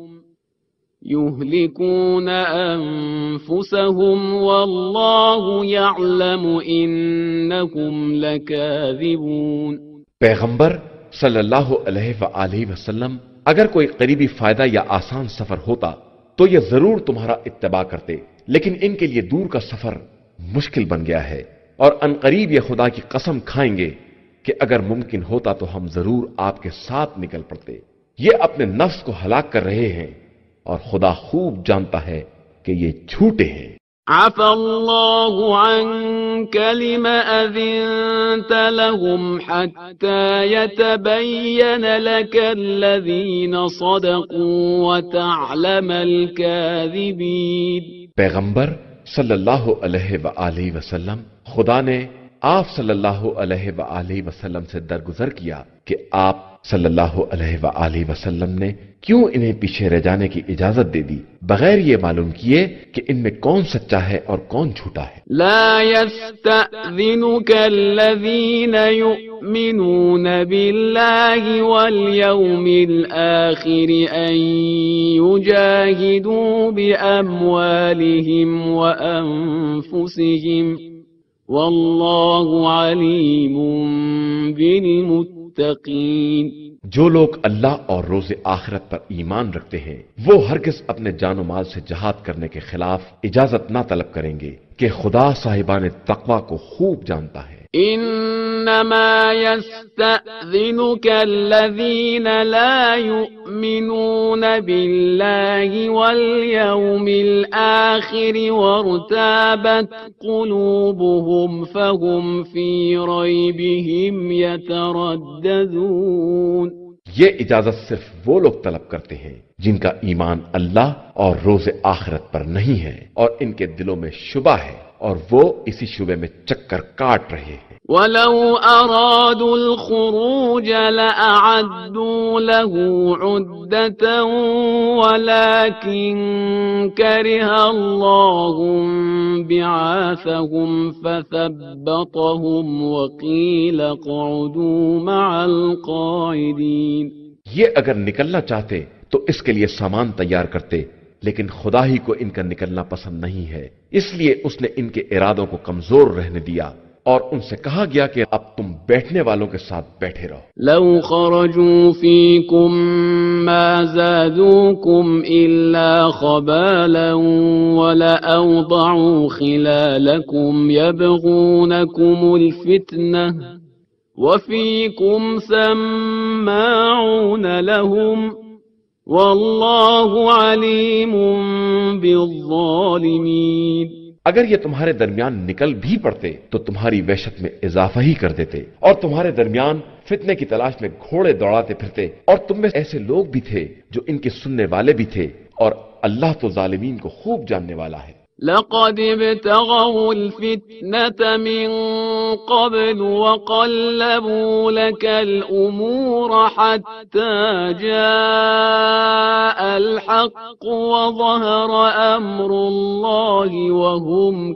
[SPEAKER 1] يهلكون أنفسهم والله يعلم إنهم لكاذبون۔
[SPEAKER 2] پیغمبر صلی اللہ علیہ وآلہ وسلم، اگر کوئی قریبی فائدہ یا آسان سفر ہوتا تو یہ ضرور تمہارا اتباع کرتے، لیکن ان کے لیے دور کا سفر مشکل بن گیا ہے، اور ان قریب یہ خدا کی قسم کھائیں گے کہ اگر ممکن ہوتا تو ہم ضرور آپ کے ساتھ نکل پڑتے۔ یہ اپنے نفس کو ہلاک کر رہے ہیں اور خدا خوب جانتا ہے کہ یہ جھوٹے ہیں۔
[SPEAKER 1] عفى الله عنك لم أذنت لهم حتى يتبين لك الذين صدقوا وتعلم الكاذبين۔
[SPEAKER 2] پیغمبر صلی اللہ علیہ وآلہ وسلم، خدا نے آپ صلی اللہ علیہ وآلہ وسلم سے درگزر کیا کہ آپ صلی اللہ علیہ وآلہ وسلم نے کیوں انہیں پیچھے رہ جانے کی اجازت دے دی بغیر یہ معلوم کیے کہ ان میں کون سچا ہے اور کون جھوٹا ہے۔
[SPEAKER 1] لا يستأذنك الذين يؤمنون بالله واليوم الآخر أن يجاهدوا بأموالهم وأنفسهم والله عليم بالمتقين۔
[SPEAKER 2] جو لوگ اللہ اور روز آخرت پر ایمان رکھتے ہیں وہ ہرگز اپنے جان و مال سے جہاد کرنے کے خلاف اجازت نہ طلب کریں گے کہ خدا صاحبان تقوی کو خوب جانتا ہے۔
[SPEAKER 1] انما يستأذنك الذين لا يؤمنون بالله واليوم الآخر وارتابت قلوبهم فهم في ريبهم يترددون۔
[SPEAKER 2] یہ اجازت صرف وہ لوگ طلب کرتے ہیں جن کا ایمان اللہ اور روز آخرت پر نہیں ہے اور ان کے دلوں میں شبہ ہے اور وہ اسی شبے میں چکر کاٹ رہے ہیں۔
[SPEAKER 1] وَلَوْ أَرَادُوا الْخُرُوجَ لَأَعَدُّوا لَهُ عُدَّةً وَلَكِنْ كَرِهَ اللَّهُ بِعَاثَهُمْ فَثَبَّطَهُمْ وَقِيلَ اقْعُدُوا مَعَ الْقَاعِدِينَ۔
[SPEAKER 2] یہ اگر نکلنا چاہتے تو اس کے لیے سامان تیار کرتے، لیکن خدا ہی کو ان کا نکلنا پسند نہیں ہے، اس لیے اس نے ان کے ارادوں کو کمزور رہنے دیا اور ان سے کہا گیا کہ اب تم بیٹھنے والوں کے ساتھ بیٹھے رہو۔
[SPEAKER 1] لو خرجوا فيكم ما زادوكم إلا خبالا ولأوضعوا خلالكم يبغونكم الفتنة وفيكم سماعون لهم والله عليم بالظالمين۔
[SPEAKER 2] اگر یہ تمہارے درمیان نکل بھی پڑتے تو تمہاری وحشت میں اضافہ ہی کر دیتے اور تمہارے درمیان فتنے کی تلاش میں گھوڑے دوڑاتے پھرتے، اور تم میں ایسے لوگ بھی تھے جو ان کے سننے والے بھی تھے، اور اللہ تو ظالمین کو خوب جاننے والا ہے۔
[SPEAKER 1] لقد ابتغوا الفتنة من قبل وقلبوا لك الأمور حتى جاء الحق وظهر أمر الله وهم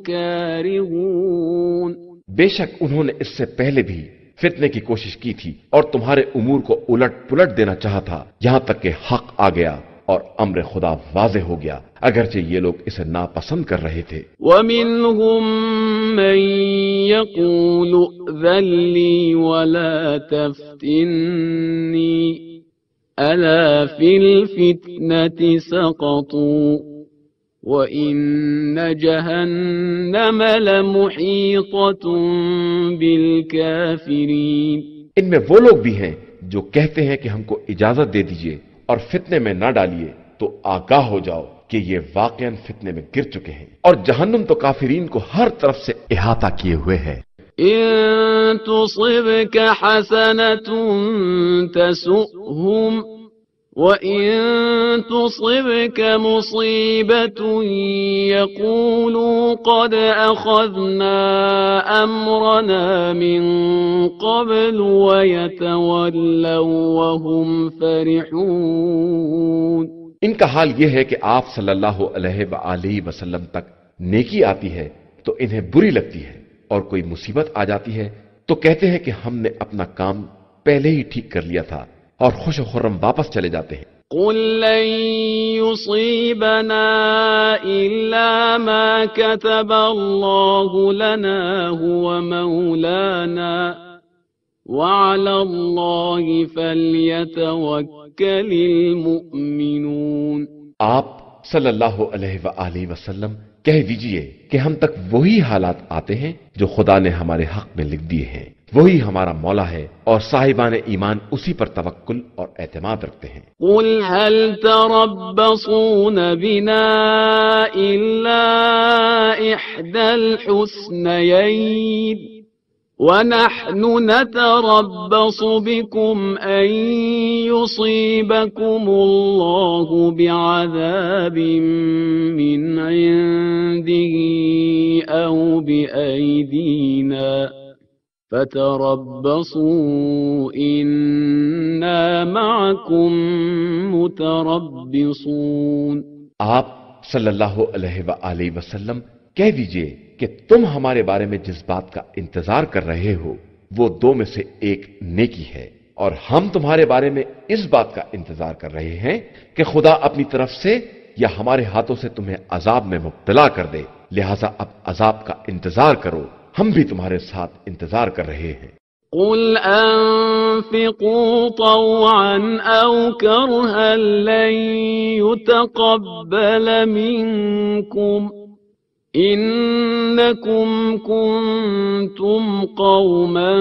[SPEAKER 1] كارهون.
[SPEAKER 2] بے شک انہوں نے اس سے پہلے بھی فتنے کی کوشش کی تھی اور تمہارے امور کو الٹ پلٹ دینا چاہا تھا، یہاں تک کہ حق آ گیا اور امر خدا واضح ہو گیا، اگرچہ یہ لوگ اسے ناپسند کر رہے تھے.
[SPEAKER 1] وَمِنْهُمْ مَنْ يَقُولُ ائْذَنْ لِي وَلَا تَفْتِنِّي أَلَا فِي الْفِتْنَةِ سَقَطُوا وَإِنَّ جَهَنَّمَ لَمُحِيطَةٌ بِالْكَافِرِينَ.
[SPEAKER 2] ان میں وہ لوگ بھی ہیں جو کہتے ہیں کہ ہم کو اجازت دے دیجئے اور فتنے میں نہ ڈالیے، تو آگاہ ہو جاؤ کہ یہ واقعاً فتنے میں گر چکے ہیں، اور جہنم تو کافرین کو ہر طرف سے احاطہ کیے ہوئے ہے.
[SPEAKER 1] إِن تُصِبْكَ حَسَنَةٌ تَسُؤْهُمْ وَإِن تُصِبْكَ مُصِيبَةٌ يَقُولُوا قَدْ أَخَذْنَا أَمْرَنَا مِن قَبْلُ وَيَتَوَلَّوْا وَهُمْ فَرِحُونَ.
[SPEAKER 2] ان کا حال یہ ہے کہ آپ صلی اللہ علیہ وآلہ وسلم تک نیکی آتی ہے تو انہیں بری لگتی ہے، اور کوئی مصیبت آ جاتی ہے تو کہتے ہیں کہ ہم نے اپنا کام پہلے ہی ٹھیک کر لیا تھا، اور خوش و خرم واپس چلے جاتے ہیں.
[SPEAKER 1] قُل لَّن يُصِيبَنَا إِلَّا مَا كَتَبَ اللَّهُ لَنَا هُوَ مَوْلَانَا وَعَلَى اللَّهِ فَلْيَتَوَكَّلِ الْمُؤْمِنُونَ.
[SPEAKER 2] آپ صلی اللہ علیہ وآلہ وسلم کہہ دیجئے کہ ہم تک وہی حالات آتے ہیں جو خدا نے ہمارے حق میں لکھ دیے ہیں، وہی ہمارا مولا ہے، اور صاحبان ایمان اسی پر توکل اور اعتماد رکھتے ہیں.
[SPEAKER 1] قُلْ هَلْ تَرَبَّصُونَ بِنَا إِلَّا إِحْدَى الْحُسْنَيَيْنِ وَنَحْنُ نَتَرَبَّصُ بِكُمْ أَن يُصِيبَكُمُ اللَّهُ بِعَذَابٍ مِّنْ عِندِهِ أَوْ بِأَيْدِينَا فَتَرَبَّصُوا إِنَّا مَعَكُمْ مُتَرَبِّصُونَ.
[SPEAKER 2] آپ صلی اللہ علیہ وآلہ وسلم کہہ دیجئے کہ تم ہمارے بارے میں جس بات کا انتظار کر رہے ہو وہ دو میں سے ایک نیکی ہے، اور ہم تمہارے بارے میں اس بات کا انتظار کر رہے ہیں کہ خدا اپنی طرف سے یا ہمارے ہاتھوں سے تمہیں عذاب میں مبتلا کر دے، لہذا اب عذاب کا انتظار کرو، ہم بھی تمہارے ساتھ انتظار کر رہے ہیں.
[SPEAKER 1] قُلْ أَنفِقُوا طَوْعًا أَوْ كَرْهًا لَّن يُتَقَبَّلَ مِنكُمْ إِنَّكُمْ كُنتُمْ قَوْمًا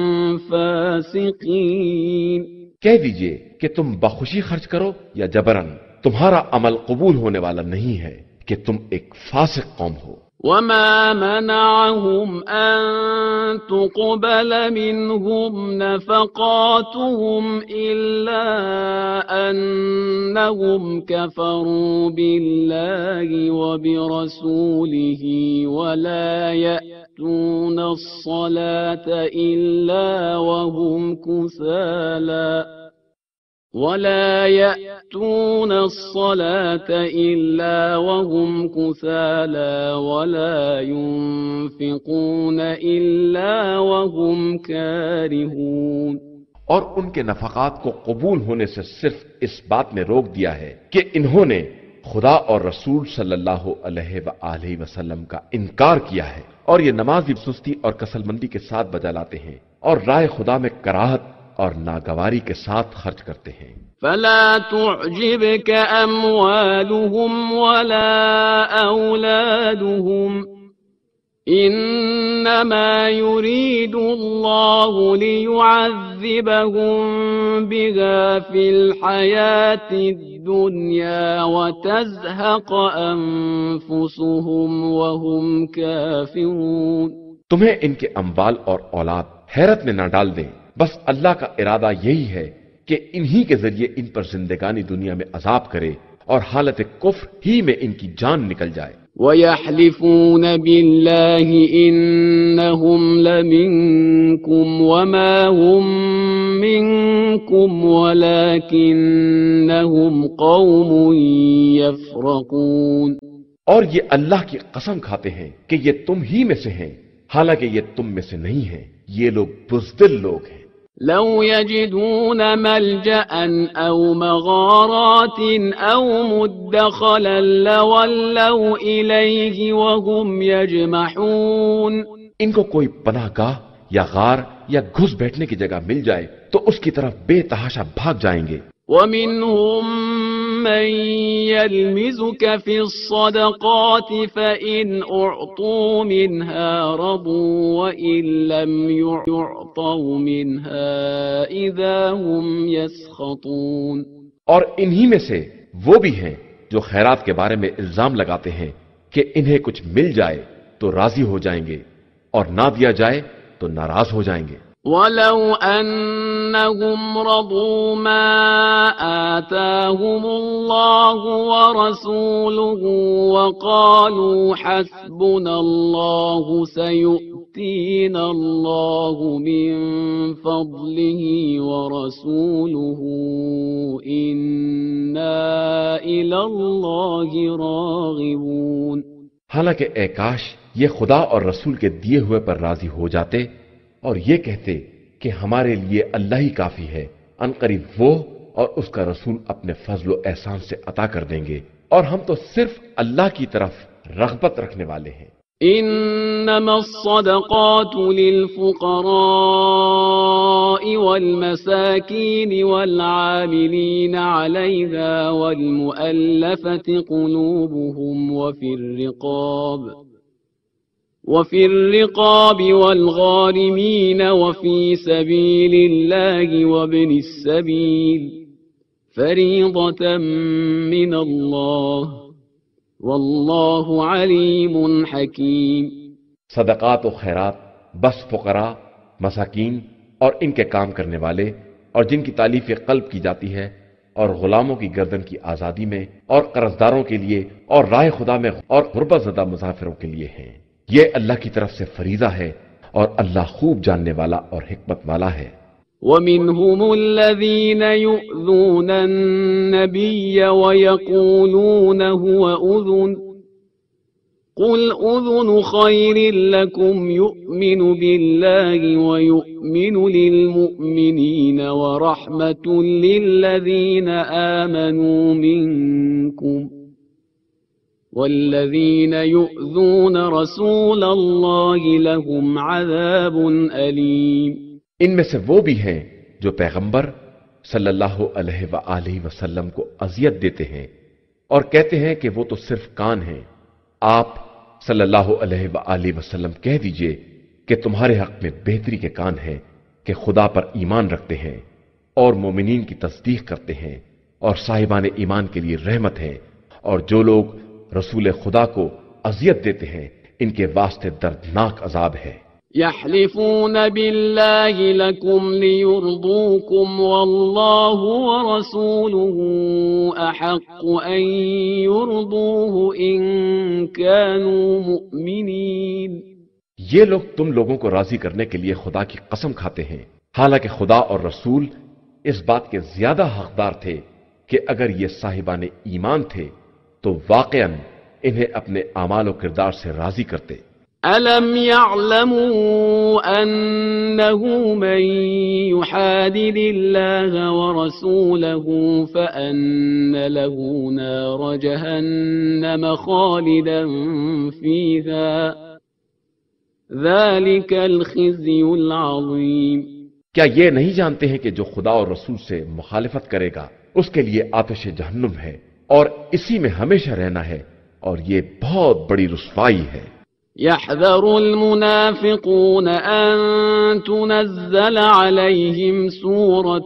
[SPEAKER 1] فَاسِقِينَ.
[SPEAKER 2] کہہ دیجئے کہ تم بخوشی خرچ کرو یا جبراً، تمہارا عمل قبول ہونے والا نہیں ہے کہ تم ایک فاسق قوم ہو.
[SPEAKER 1] وَمَا مَنَعَهُمْ أَن تُقْبَلَ مِنْهُمْ نَفَقَاتُهُمْ إِلَّا أَنَّهُمْ كَفَرُوا بِاللَّهِ وَبِرَسُولِهِ وَلَا يَأْتُونَ الصَّلَاةَ إِلَّا وَهُمْ كُسَالَى وَلَا يَأْتُونَ الصَّلَاةَ إِلَّا وَهُمْ كُسَالَى وَلَا يُنْفِقُونَ إِلَّا وَهُمْ كَارِهُونَ.
[SPEAKER 2] اور ان کے نفقات کو قبول ہونے سے صرف اس بات نے روک دیا ہے کہ انہوں نے خدا اور رسول صلی اللہ علیہ وآلہ وسلم کا انکار کیا ہے، اور یہ نماز بھی سستی اور کسل مندی کے ساتھ بجا لاتے ہیں، اور راہ خدا میں کراہت اور ناگواری کے ساتھ خرچ کرتے ہیں.
[SPEAKER 1] فَلَا تُعْجِبْكَ أَمْوَالُهُمْ وَلَا أَوْلَادُهُمْ إِنَّمَا يُرِيدُ اللَّهُ لِيُعَذِّبَهُم بِهَا فِي الْحَيَاةِ الدُّنْيَا وَتَزْهَقَ أَنفُسُهُمْ وَهُمْ كَافِرُونَ.
[SPEAKER 2] تمہیں ان کے اموال اور اولاد حیرت میں نہ ڈال دیں، بس اللہ کا ارادہ یہی ہے کہ انہی کے ذریعے ان پر زندگانی دنیا میں عذاب کرے اور حالت کفر ہی میں ان کی جان نکل جائے۔
[SPEAKER 1] وَيَحْلِفُونَ بِاللَّهِ إِنَّهُمْ لَمِنكُمْ وَمَا هُمْ مِنكُمْ وَلَكِنَّهُمْ قَوْمٌ يَفْرَقُونَ۔
[SPEAKER 2] اور یہ اللہ کی قسم کھاتے ہیں کہ یہ تم ہی میں سے ہیں، حالانکہ یہ تم میں سے نہیں ہیں، یہ لوگ بزدل لوگ ہیں۔
[SPEAKER 1] لو يجدون ملجأ أو مغارات أو مدخلا لولوا إليه وهم يجمحون۔
[SPEAKER 2] ان کو کوئی پناہ گاہ یا غار یا گھس بیٹھنے کی جگہ مل جائے تو اس کی طرف بے تحاشا بھاگ جائیں گے۔
[SPEAKER 1] ومنهم من يلمزك في الصدقات فإن أعطوا منها رضوا وإن لم يعطوا منها إذا هم يسخطون۔
[SPEAKER 2] اور انہی میں سے وہ بھی ہیں جو خیرات کے بارے میں الزام لگاتے ہیں کہ انہیں کچھ مل جائے تو راضی ہو جائیں گے اور نہ دیا جائے تو ناراض ہو جائیں گے۔
[SPEAKER 1] وَلَوْ أَنَّهُمْ رَضُوا مَا آتَاهُمُ اللَّهُ وَرَسُولُهُ وَقَالُوا حَسْبُنَا اللَّهُ سَيُؤْتِينَا اللَّهُ مِن فَضْلِهِ وَرَسُولُهُ إِنَّا إِلَى اللَّهِ رَاغِبُونَ۔
[SPEAKER 2] حالانکہ اے کاش یہ خدا اور رسول کے دیے ہوئے پر راضی ہو جاتے اور یہ کہتے کہ ہمارے لیے اللہ ہی کافی ہے، عنقریب وہ اور اس کا رسول اپنے فضل و احسان سے عطا کر دیں گے، اور ہم تو صرف اللہ کی طرف رغبت رکھنے والے ہیں۔
[SPEAKER 1] انما الصدقات للفقراء والمساكين والعاملين عليها والمؤلفة قلوبهم وفي الرقاب وفي الرقاب والغارمين وفي سبيل الله وابن السبيل فريضة من الله واللہ علیم حکیم۔
[SPEAKER 2] صدقات و خیرات بس فقراء، مساکین اور ان کے کام کرنے والے اور جن کی تالیف قلب کی جاتی ہے، اور غلاموں کی گردن کی آزادی میں، اور قرضداروں کے لیے، اور راہ خدا میں، اور غربت زدہ مسافروں کے لیے ہیں۔ یہ اللہ کی طرف سے فریضہ ہے اور اللہ خوب جاننے والا اور حکمت والا ہے۔
[SPEAKER 1] وَمِنْهُمُ الَّذِينَ يُؤْذُونَ النَّبِيَّ وَيَقُولُونَ هُوَ أُذُنٌ قُلْ أُذُنُ خَيْرٍ لَكُمْ يُؤْمِنُ بِاللَّهِ وَيُؤْمِنُ لِلْمُؤْمِنِينَ وَرَحْمَةٌ لِلَّذِينَ آمَنُوا مِنكُمْ وَالَّذِينَ يُؤْذُونَ رَسُولَ اللَّهِ لَهُمْ عَذَابٌ أَلِيمٌ۔
[SPEAKER 2] ان میں سے وہ بھی ہیں جو پیغمبر صلی اللہ علیہ وآلہ وسلم کو اذیت دیتے ہیں اور کہتے ہیں کہ وہ تو صرف کان ہیں۔ آپ صلی اللہ علیہ وآلہ وسلم کہہ دیجئے کہ تمہارے حق میں بہتری کے کان ہیں کہ خدا پر ایمان رکھتے ہیں اور مومنین کی تصدیق کرتے ہیں اور صاحبان ایمان کے لیے رحمت ہے، اور جو لوگ رسول خدا کو اذیت دیتے ہیں ان کے واسطے دردناک عذاب ہے۔
[SPEAKER 1] يحلفون بالله لكم ليرضوكم والله ورسوله أحق أن يرضوه إن كانوا مؤمنين۔
[SPEAKER 2] یہ لوگ تم لوگوں کو راضی کرنے کے لیے خدا کی قسم کھاتے ہیں، حالانکہ خدا اور رسول اس بات کے زیادہ حقدار تھے کہ اگر یہ صاحبان ایمان تھے تو واقعاً انہیں اپنے اعمال و کردار سے راضی کرتے۔
[SPEAKER 1] أَلَمْ يَعْلَمُوا أَنَّهُ مَن يُحَادِدِ اللَّهَ وَرَسُولَهُ فَأَنَّ لَهُ نَارَ جَهَنَّمَ خَالِدًا فِيهَا ذَلِكَ الْخِزْيُ الْعَظِيمُ۔
[SPEAKER 2] کیا یہ نہیں جانتے ہیں کہ جو خدا اور رسول سے مخالفت کرے گا اس کے لیے آتش جہنم ہے اور اسی میں ہمیشہ رہنا ہے، اور یہ بہت بڑی رسوائی ہے۔
[SPEAKER 1] يحذر المنافقون أن تنزل عليهم سورة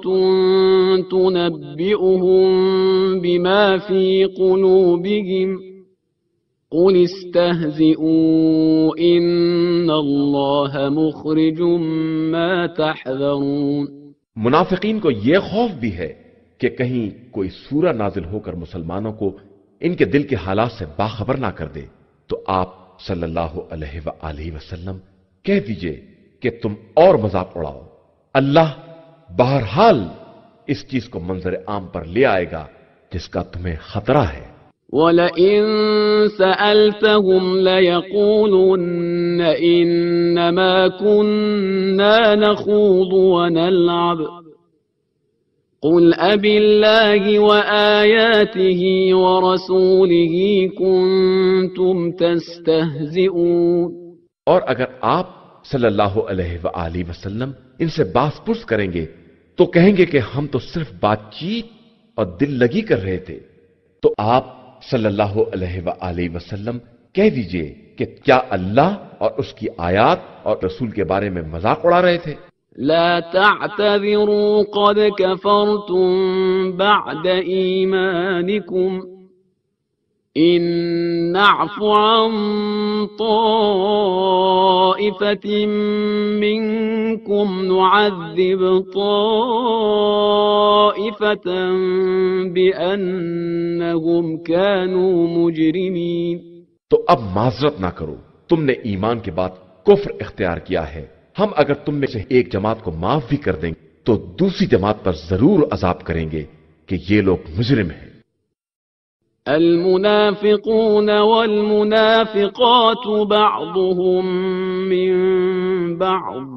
[SPEAKER 1] تنبئهم بما في قلوبهم قل استهزئوا إن الله مخرج ما تحذرون۔
[SPEAKER 2] منافقین کو یہ خوف بھی ہے کہ کہیں کوئی سورہ نازل ہو کر مسلمانوں کو ان کے دل کے حالات سے باخبر نہ کر دے تو آپ صلی اللہ علیہ وآلہ وسلم کہہ دیجئے کہ تم اور مذاق اڑاؤ، اللہ بہرحال اس چیز کو منظر عام پر لے آئے گا جس کا تمہیں خطرہ ہے۔
[SPEAKER 1] وَلَئِن سَأَلْتَهُمْ لَيَقُولُنَّ إِنَّمَا كُنَّا نَخُوضُ وَنَلْعَبُ قُلْ أَبِاللَّهِ وَآيَاتِهِ وَرَسُولِهِ كُنتُمْ تَسْتَهْزِئُونَ۔
[SPEAKER 2] اور اگر آپ صلی اللہ علیہ وآلہ وسلم ان سے باس پرس کریں گے تو کہیں گے کہ ہم تو صرف بات چیت اور دل لگی کر رہے تھے، تو آپ صلی اللہ علیہ وآلہ وسلم کہہ دیجئے کہ کیا اللہ اور اس کی آیات اور رسول کے بارے میں مذاق اڑا رہے تھے؟
[SPEAKER 1] لا تعتذروا قد كفرتم بعد ایمانکم ان نعف عن طائفة منكم نعذب طائفة بأنهم كانوا مجرمين۔
[SPEAKER 2] تو اب معذرت نہ کرو، تم نے ایمان کے بعد کفر اختیار کیا ہے، ہم اگر تم میں سے ایک جماعت کو معاف بھی کر دیں تو دوسری جماعت پر ضرور عذاب کریں گے کہ یہ لوگ مجرم ہیں۔
[SPEAKER 1] المنافقون والمنافقات بعضهم من بعض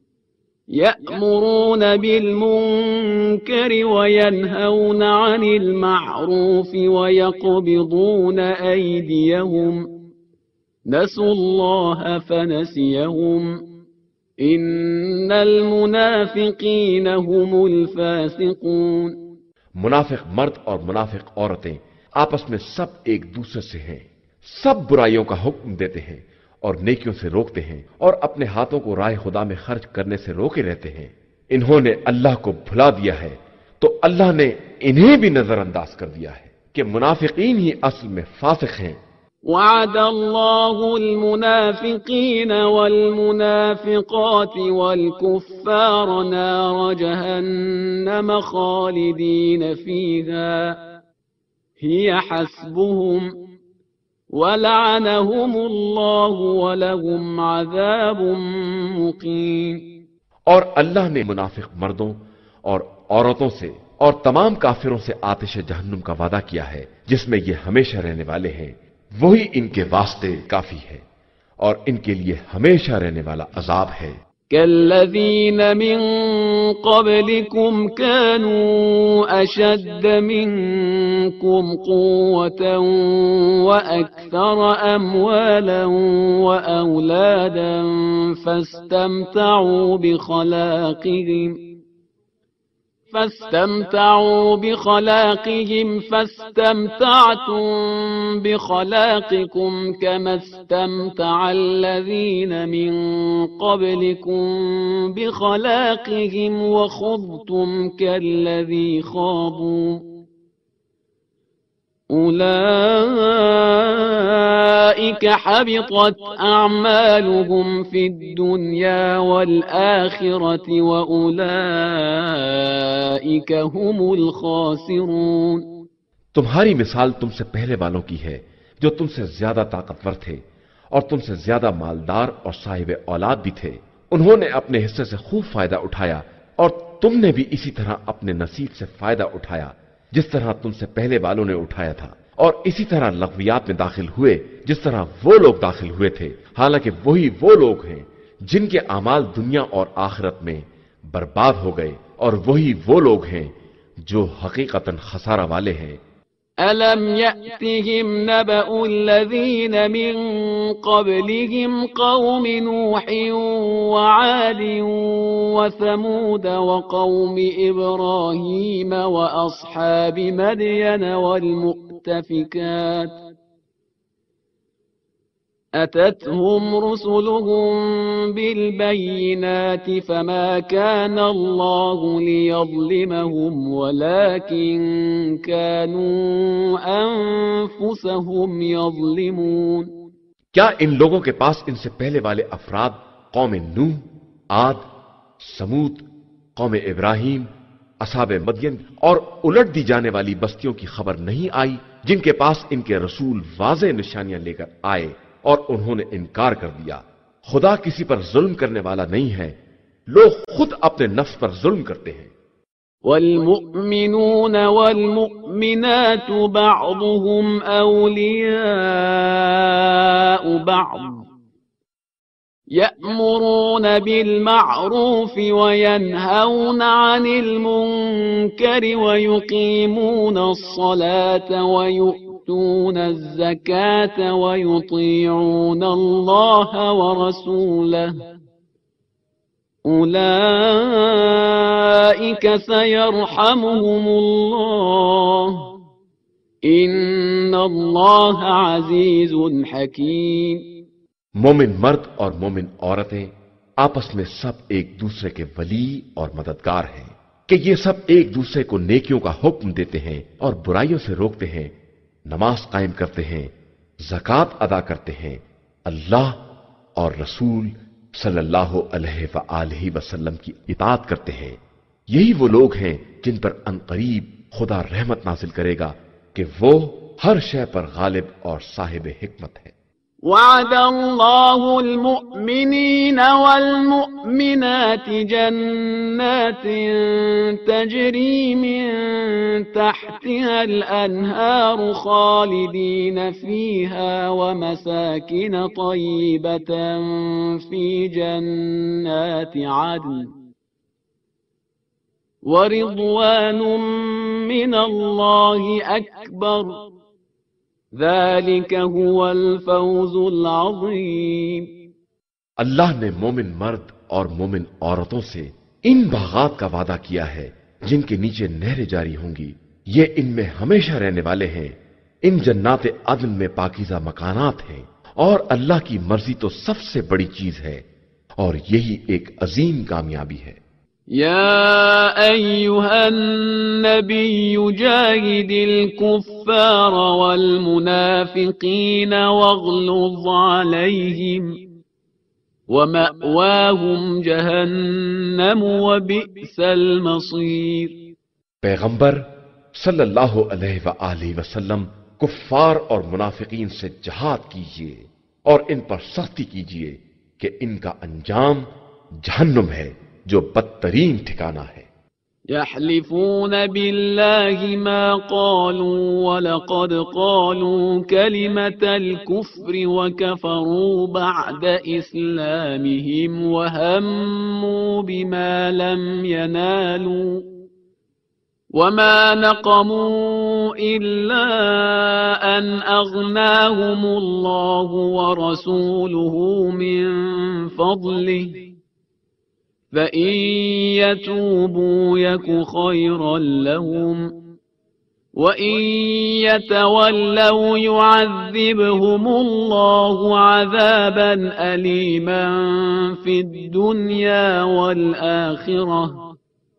[SPEAKER 1] يأمرون بالمنكر وينهون عن المعروف ويقبضون أيديهم نسوا الله فنسيهم إن المنافقين هم الفاسقون۔
[SPEAKER 2] منافق مرد اور منافق عورتیں آپس میں سب ایک دوسرے سے ہیں، سب برائیوں کا حکم دیتے ہیں اور نیکیوں سے روکتے ہیں اور اپنے ہاتھوں کو راہ خدا میں خرچ کرنے سے روکے رہتے ہیں۔ انہوں نے اللہ کو بھلا دیا ہے تو اللہ نے انہیں بھی نظر انداز کر دیا ہے کہ منافقین ہی اصل میں فاسق ہیں۔
[SPEAKER 1] وعد الله المنافقين والمنافقات والكفار نار جهنم خالدين فيها هي حسبهم ولعنهم الله ولهم عذاب مقيم۔
[SPEAKER 2] اور اللہ نے منافق مردوں اور عورتوں سے اور تمام کافروں سے آتش جہنم کا وعدہ کیا ہے جس میں یہ ہمیشہ رہنے والے ہیں، وہی ان کے واسطے کافی ہے اور ان کے لیے ہمیشہ رہنے والا عذاب ہے۔
[SPEAKER 1] كالذين من قبلكم كانوا أشد منكم قوة وأكثر أموالا وأولادا فاستمتعوا بخلاقهم فاستمتعوا بخلاقهم فاستمتعتم بخلاقكم كما استمتع الذين من قبلكم بخلاقهم وخضتم كالذي خاضوا أولئك حبطت أعمالهم في الدنيا والآخرة وأولئك هم الخاسرون۔
[SPEAKER 2] تمہاری مثال تم سے پہلے والوں کی ہے جو تم سے زیادہ طاقتور تھے اور تم سے زیادہ مالدار اور صاحب اولاد بھی تھے، انہوں نے اپنے حصے سے خوب فائدہ اٹھایا اور تم نے بھی اسی طرح اپنے نصیب سے فائدہ اٹھایا جس طرح تم سے پہلے والوں نے اٹھایا تھا، اور اسی طرح لغویات میں داخل ہوئے جس طرح وہ لوگ داخل ہوئے تھے، حالانکہ وہی وہ لوگ ہیں جن کے اعمال دنیا اور آخرت میں برباد ہو گئے، اور وہی وہ لوگ ہیں جو حقیقتاً خسارہ والے ہیں۔
[SPEAKER 1] أَلَمْ يَأْتِهِمْ نَبَأُ الَّذِينَ مِنْ قَبْلِهِمْ قَوْمِ نُوحٍ وَعَادٍ وَثَمُودَ وَقَوْمِ إِبْرَاهِيمَ وَأَصْحَابِ مَدْيَنَ وَالْمُؤْتَفِكَاتِ أَتَتْهُمْ رُسُلُهُم بِالْبَيِّنَاتِ فَمَا كَانَ اللَّهُ لِيَظْلِمَهُمْ وَلَكِنْ كَانُوا أَنفُسَهُمْ يَظْلِمُونَ۔
[SPEAKER 2] کیا ان لوگوں کے پاس ان سے پہلے والے افراد قوم نوح، عاد، سمود، قوم ابراہیم، اصحاب مدین اور الٹ دی جانے والی بستیوں کی خبر نہیں آئی جن کے پاس ان کے رسول واضح نشانیاں لے کر آئے اور انہوں نے انکار کر دیا۔ خدا کسی پر ظلم کرنے والا نہیں ہے، لوگ خود اپنے نفس پر ظلم کرتے ہیں۔
[SPEAKER 1] والمؤمنون والمؤمنات بعضهم أولياء بعض يأمرون بالمعروف وينهون عن المنكر ويقيمون الصلاة ويؤتون الزكاة ويطيعون الله ورسوله أولئك سيرحمهم الله إن الله عزيز حكيم۔
[SPEAKER 2] مومن مرد اور مومن عورتیں آپس میں سب ایک دوسرے کے ولی اور مددگار ہیں کہ یہ سب ایک دوسرے کو نیکیوں کا حکم دیتے ہیں اور برائیوں سے روکتے ہیں، نماز قائم کرتے ہیں، زکوٰۃ ادا کرتے ہیں، اللہ اور رسول صلی اللہ علیہ وآلہ وسلم کی اطاعت کرتے ہیں۔ یہی وہ لوگ ہیں جن پر عنقریب خدا رحمت نازل کرے گا کہ وہ ہر شے پر غالب اور صاحب حکمت ہے۔
[SPEAKER 1] وعد الله المؤمنين والمؤمنات جنات تجري من تحتها الأنهار خالدين فيها ومساكن طيبة في جنات عدن ورضوان من الله أكبر ذلك هو الفوز العظیم۔
[SPEAKER 2] اللہ نے مومن مرد اور مومن عورتوں سے ان باغات کا وعدہ کیا ہے جن کے نیچے نہریں جاری ہوں گی، یہ ان میں ہمیشہ رہنے والے ہیں۔ ان جنات عدن میں پاکیزہ مکانات ہیں اور اللہ کی مرضی تو سب سے بڑی چیز ہے اور یہی ایک عظیم کامیابی ہے۔
[SPEAKER 1] يا أيها النبي جاهد الكفار والمنافقين واغلظ عليهم ومأواهم جهنم وبئس المصير۔
[SPEAKER 2] پیغمبر صلی اللہ علیہ وآلہ وسلم کفار اور منافقین سے جہاد کیجیے اور ان پر سختی کیجیے کہ ان کا انجام جہنم ہے جو بدترین ٹھکانہ ہے۔
[SPEAKER 1] يحلفون بالله ما قالوا ولقد قالوا كلمة الكفر وكفروا بعد إسلامهم وهموا بما لم ينالوا وما نقموا إلا أن أغناهم الله ورسوله من فضله فَإِن يَتُوبُوا يَكُ خَيْرًا لَهُمْ وَإِن يَتَوَلَّوْا يُعَذِّبْهُمُ اللَّهُ عَذَابًا أَلِيمًا فِي الدُّنْيَا وَالْآخِرَةِ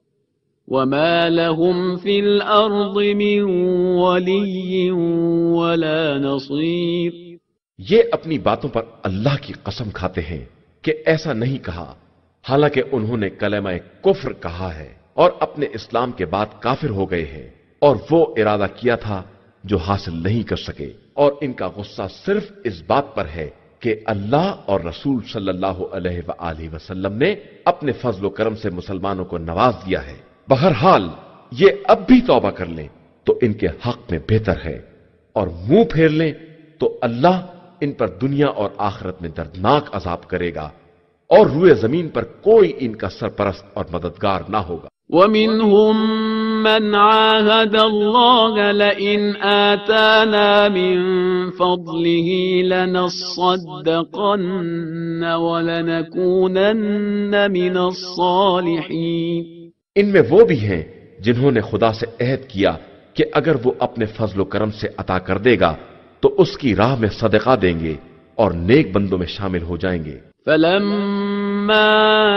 [SPEAKER 1] وَمَا لَهُمْ فِي الْأَرْضِ مِنْ وَلِيٍّ وَلَا نَصِيرٍ۔
[SPEAKER 2] یہ اپنی باتوں پر اللہ کی قسم کھاتے ہیں کہ ایسا نہیں کہا، حالانکہ انہوں نے کلمہ کفر کہا ہے اور اپنے اسلام کے بعد کافر ہو گئے ہیں، اور وہ ارادہ کیا تھا جو حاصل نہیں کر سکے، اور ان کا غصہ صرف اس بات پر ہے کہ اللہ اور رسول صلی اللہ علیہ وآلہ وسلم نے اپنے فضل و کرم سے مسلمانوں کو نواز دیا ہے۔ بہرحال یہ اب بھی توبہ کر لیں تو ان کے حق میں بہتر ہے، اور منہ پھیر لیں تو اللہ ان پر دنیا اور آخرت میں دردناک عذاب کرے گا، اور روئے زمین پر کوئی ان کا سرپرست اور مددگار نہ ہوگا۔
[SPEAKER 1] وَمِنْهُمْ مَنْ عَاهَدَ اللَّهَ لَئِنْ آتَانَا مِنْ فَضْلِهِ لَنَصَّدَّقَنَّ وَلَنَكُونَنَّ مِنَ الصَّالِحِينَ۔
[SPEAKER 2] ان میں وہ بھی ہیں جنہوں نے خدا سے عہد کیا کہ اگر وہ اپنے فضل و کرم سے عطا کر دے گا تو اس کی راہ میں صدقہ دیں گے اور نیک بندوں میں شامل ہو جائیں گے۔
[SPEAKER 1] فَلَمَّا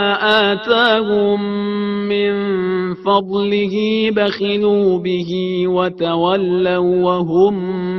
[SPEAKER 1] آتَاهُم مِّن فَضْلِهِ بَخِلُوا بِهِ وَتَوَلَّوْا وَهُم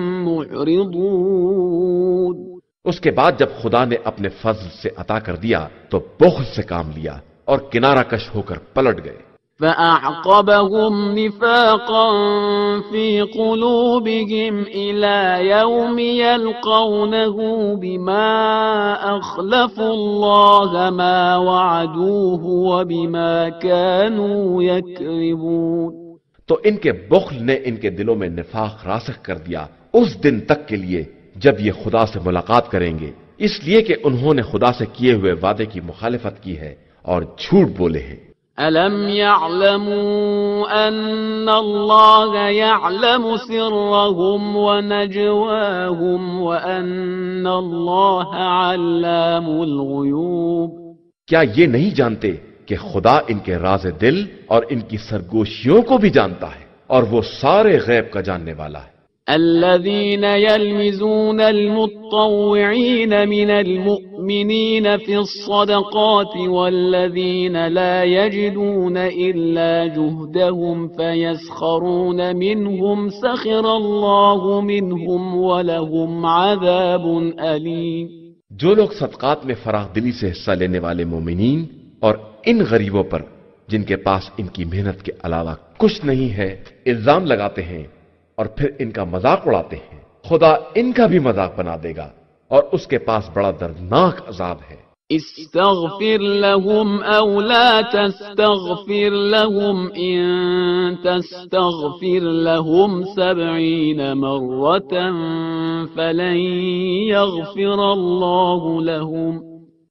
[SPEAKER 1] مُّعْرِضُونَ۔
[SPEAKER 2] اس کے بعد جب خدا نے اپنے فضل سے عطا کر دیا تو بخل سے کام لیا اور کنارہ کش ہو کر پلٹ گئے۔
[SPEAKER 1] فأعقبهم نفاقا في قلوبهم إلى يوم يلقونه بما أخلفوا الله ما وعدوه وبما كانوا يكذبون.
[SPEAKER 2] تو ان کے بخل نے ان کے دلوں میں نفاق راسخ کر دیا اس دن تک کے لیے جب یہ خدا سے ملاقات کریں گے، اس لیے کہ انہوں نے خدا سے کیے ہوئے وعدے کی مخالفت کی ہے اور جھوٹ بولے ہیں۔
[SPEAKER 1] أَلَمْ يَعْلَمُوا أَنَّ اللَّهَ يَعْلَمُ سِرَّهُمْ وَنَجْوَاهُمْ وَأَنَّ اللَّهَ عَلَّامُ الْغُيُوبِ؟
[SPEAKER 2] کیا یہ نہیں جانتے کہ خدا ان کے راز دل اور ان کی سرگوشیوں کو بھی جانتا ہے اور وہ سارے غیب کا جاننے والا ہے۔
[SPEAKER 1] الذين يلمزون المتطوعين من المؤمنين في الصدقات والذين لا يجدون إلا جهدهم فيسخرون منهم سخر الله منهم ولهم عذاب أليم۔
[SPEAKER 2] جو لوگ صدقات میں فراخ دلی سے حصہ لینے والے مومنین اور ان غریبوں پر جن کے پاس ان کی محنت کے علاوہ کچھ نہیں ہے الزام لگاتے ہیں اور پھر ان کا مذاق اڑاتے ہیں، خدا ان کا بھی مذاق بنا دے گا اور اس کے پاس بڑا دردناک عذاب ہے۔
[SPEAKER 1] استغفر لهم او لا تستغفر لهم ان تستغفر لهم سبعين مرة فلن يغفر الله لهم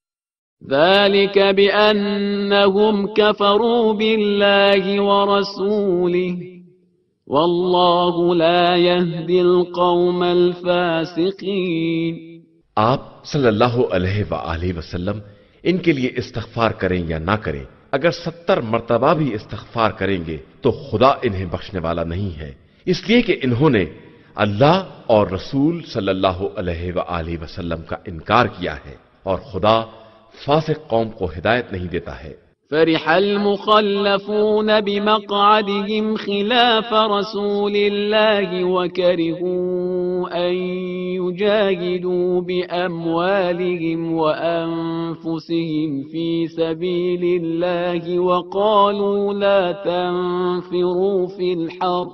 [SPEAKER 1] ذلك بأنهم كفروا بالله ورسوله واللہ لا يهدي القوم الفاسقین۔
[SPEAKER 2] آپ صلی اللہ علیہ وآلہ وسلم ان کے لیے استغفار کریں یا نہ کریں، اگر ستر مرتبہ بھی استغفار کریں گے تو خدا انہیں بخشنے والا نہیں ہے، اس لیے کہ انہوں نے اللہ اور رسول صلی اللہ علیہ وآلہ وسلم کا انکار کیا ہے اور خدا فاسق قوم کو ہدایت نہیں دیتا ہے۔
[SPEAKER 1] فرح المخلفون بمقعدهم خلاف رسول الله وكرهوا أن يجاهدوا بأموالهم وأنفسهم في سبيل الله وقالوا لا تنفروا في الحر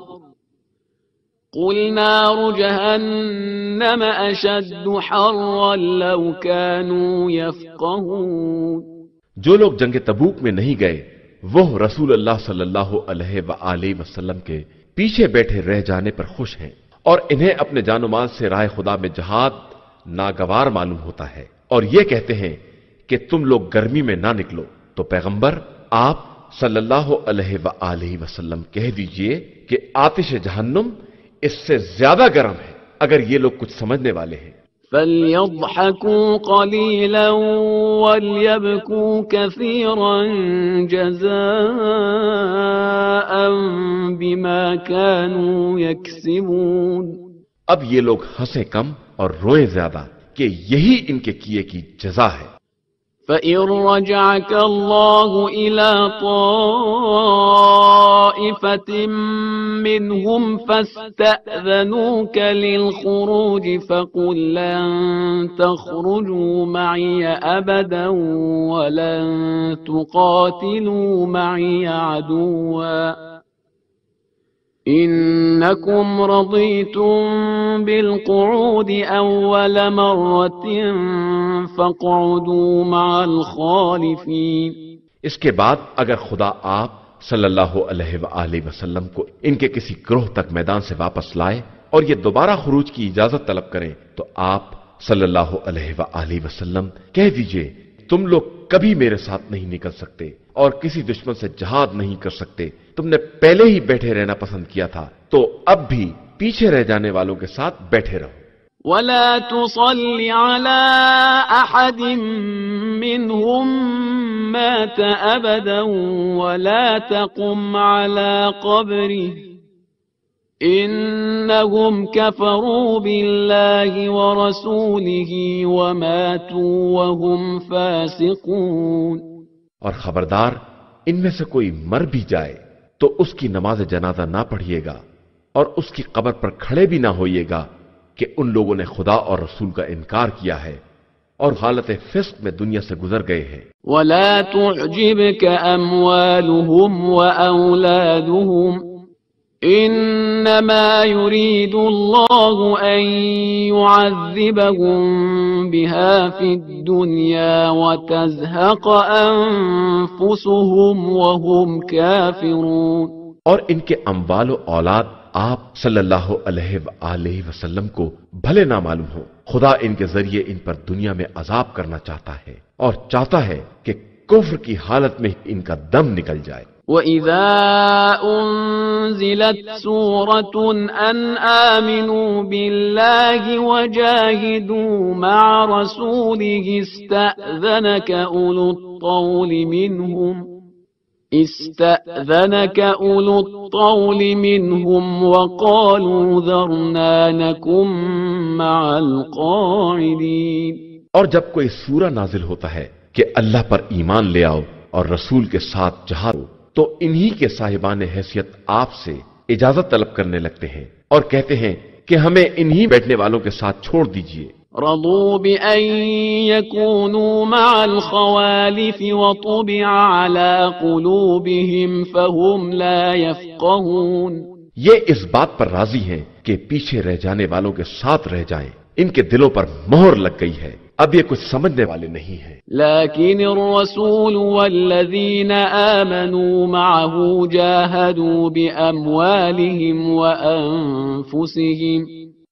[SPEAKER 1] قل نار جهنم أشد حرا لو كانوا يفقهون۔
[SPEAKER 2] جو لوگ جنگ تبوک میں نہیں گئے وہ رسول اللہ صلی اللہ علیہ وآلہ وسلم کے پیچھے بیٹھے رہ جانے پر خوش ہیں اور انہیں اپنے جان و مال سے راہ خدا میں جہاد ناگوار معلوم ہوتا ہے، اور یہ کہتے ہیں کہ تم لوگ گرمی میں نہ نکلو۔ تو پیغمبر آپ صلی اللہ علیہ وآلہ وسلم کہہ دیجئے کہ آتش جہنم اس سے زیادہ گرم ہے اگر یہ لوگ کچھ سمجھنے والے ہیں۔
[SPEAKER 1] فَلْيَضْحَكُوا قَلِيلًا وَلْيَبْكُوا كَثِيرًا جَزَاءً بِمَا كَانُوا يَكْسِبُونَ۔
[SPEAKER 2] اب یہ لوگ ہنسیں کم اور روئیں زیادہ کہ یہی ان کے کیے کی جزا ہے۔
[SPEAKER 1] فَإِن رَّجَعَكَ اللَّهُ إِلَىٰ طَائِفَةٍ مِّنْهُمْ فَاسْتَأْذَنُوكَ لِلْخُرُوجِ فَقُل لَّن تَخْرُجُوا مَعِيَ أَبَدًا وَلَن تُقَاتِلُوا مَعِيَ عَدُوًّا إنكم رضيتم بالقعود أول مرة فاقعدوا مع الخالفين۔
[SPEAKER 2] اس کے بعد اگر خدا آپ صلی اللہ علیہ وآلہ وسلم کو ان کے کسی گروہ تک میدان سے واپس لائے اور یہ دوبارہ خروج کی اجازت طلب کریں تو آپ صلی اللہ علیہ وآلہ وسلم کہہ دیجئے تم لوگ کبھی میرے ساتھ نہیں نکل سکتے اور کسی دشمن سے جہاد نہیں کر سکتے، تم نے پہلے ہی بیٹھے رہنا پسند کیا تھا تو اب بھی پیچھے رہ جانے والوں کے ساتھ بیٹھے رہو۔
[SPEAKER 1] وَلَا تُصَلِّ عَلَىٰ أَحَدٍ مِّنْهُمْ مَاتَ أَبَدًا وَلَا تَقُمْ عَلَىٰ قَبْرِهِ إِنَّهُمْ كَفَرُوا بِاللَّهِ وَرَسُولِهِ وَمَاتُوا وَهُمْ فَاسِقُونَ۔
[SPEAKER 2] اور خبردار ان میں سے کوئی مر بھی جائے تو اس کی نماز جنازہ نہ پڑھیے گا اور اس کی قبر پر کھڑے بھی نہ ہوئیے گا کہ ان لوگوں نے خدا اور رسول کا انکار کیا ہے اور حالت فسق میں دنیا سے گزر گئے ہیں.
[SPEAKER 1] ولا تعجبك أموالهم وأولادهم إنما يريد الله أن يعذبهم بها في الدنيا وتزهق أنفسهم وهم كافرون.
[SPEAKER 2] اور ان کے اموال و اولاد آپ صلی اللہ علیہ وآلہ وسلم کو بھلے نہ معلوم ہو، خدا ان کے ذریعے ان پر دنیا میں عذاب کرنا چاہتا ہے اور چاہتا ہے کہ کفر کی حالت میں ان کا دم نکل جائے.
[SPEAKER 1] وَإِذَا أُنزِلَتْ سُورَةٌ أَنْ آمِنُوا بِاللَّهِ وَجَاهِدُوا مَعَ رَسُولِهِ اسْتَأْذَنَكَ أُولُو الطَّوْلِ مِنْهُمْ استأذنك أولو الطول منهم وقالوا ذرنا نكن مع القاعدين.
[SPEAKER 2] اور جب کوئی سورہ نازل ہوتا ہے کہ اللہ پر ایمان لے آؤ اور رسول کے ساتھ جہاد کرو، تو انہی کے صاحبان حیثیت آپ سے اجازت طلب کرنے لگتے ہیں اور کہتے ہیں کہ ہمیں انہی بیٹھنے والوں کے ساتھ چھوڑ دیجئے.
[SPEAKER 1] رضوا بأن يكونوا مع الخوالف وطبع على قلوبهم فهم لا يفقهون.
[SPEAKER 2] یہ اس بات پر راضی ہیں کہ پیچھے رہ جانے والوں کے ساتھ رہ جائیں، ان کے دلوں پر مہر لگ گئی ہے، اب یہ کچھ سمجھنے والے نہیں ہیں.
[SPEAKER 1] لكن الرسول والذين آمنوا معه جاهدوا بأموالهم وأنفسهم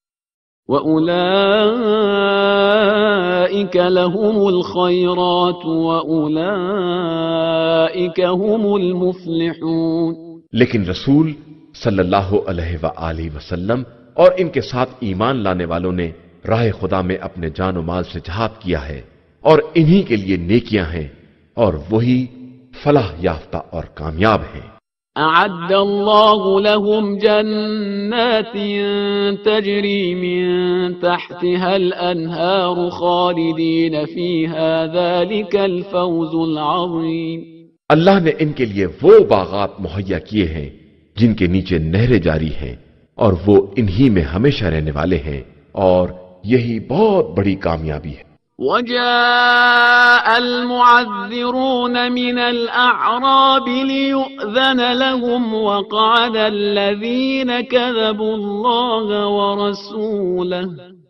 [SPEAKER 1] وَأُولَئِكَ لَهُمُ الْخَيْرَاتُ وَأُولَئِكَ هُمُ الْمُفْلِحُونَ.
[SPEAKER 2] لیکن رسول صلی اللہ علیہ وآلہ وسلم اور ان کے ساتھ ایمان لانے والوں نے راہ خدا میں اپنے جان و مال سے جہاد کیا ہے اور انہی کے لیے نیکیاں ہیں اور وہی فلاح یافتہ اور کامیاب ہیں.
[SPEAKER 1] أعد الله لهم جنات تجري من تحتها الأنهار خالدين فيها ذلك الفوز العظيم.
[SPEAKER 2] اللہ نے ان کے لیے وہ باغات مہیا کیے ہیں جن کے نیچے نہریں جاری ہیں اور وہ انہی میں ہمیشہ رہنے والے ہیں اور یہی بہت بڑی کامیابی ہے.
[SPEAKER 1] وجاء المعذرون من الأعراب ليؤذن لهم وقعد الذين كذبوا الله ورسوله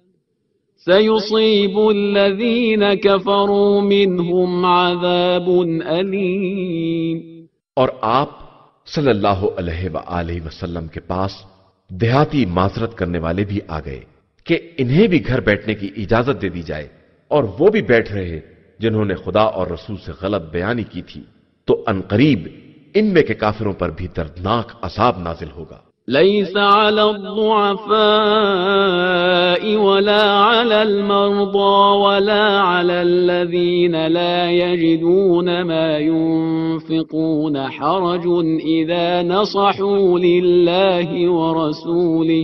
[SPEAKER 1] سيصيب الذين كفروا منهم عذاب أليم.
[SPEAKER 2] اور آپ صلی اللہ علیہ وآلہ وسلم کے پاس دیہاتی معذرت کرنے والے بھی آ گئے کہ انہیں بھی گھر بیٹھنے کی اجازت دے دی جائے، اور وہ بھی بیٹھ رہے جنہوں نے خدا اور رسول سے غلط بیانی کی تھی، تو عنقریب ان میں کے کافروں پر بھی دردناک عذاب نازل ہوگا.
[SPEAKER 1] ليس على الضعفاء ولا على المرضى ولا على الذين لا يجدون ما ينفقون حرج إذا نصحوا لله ورسوله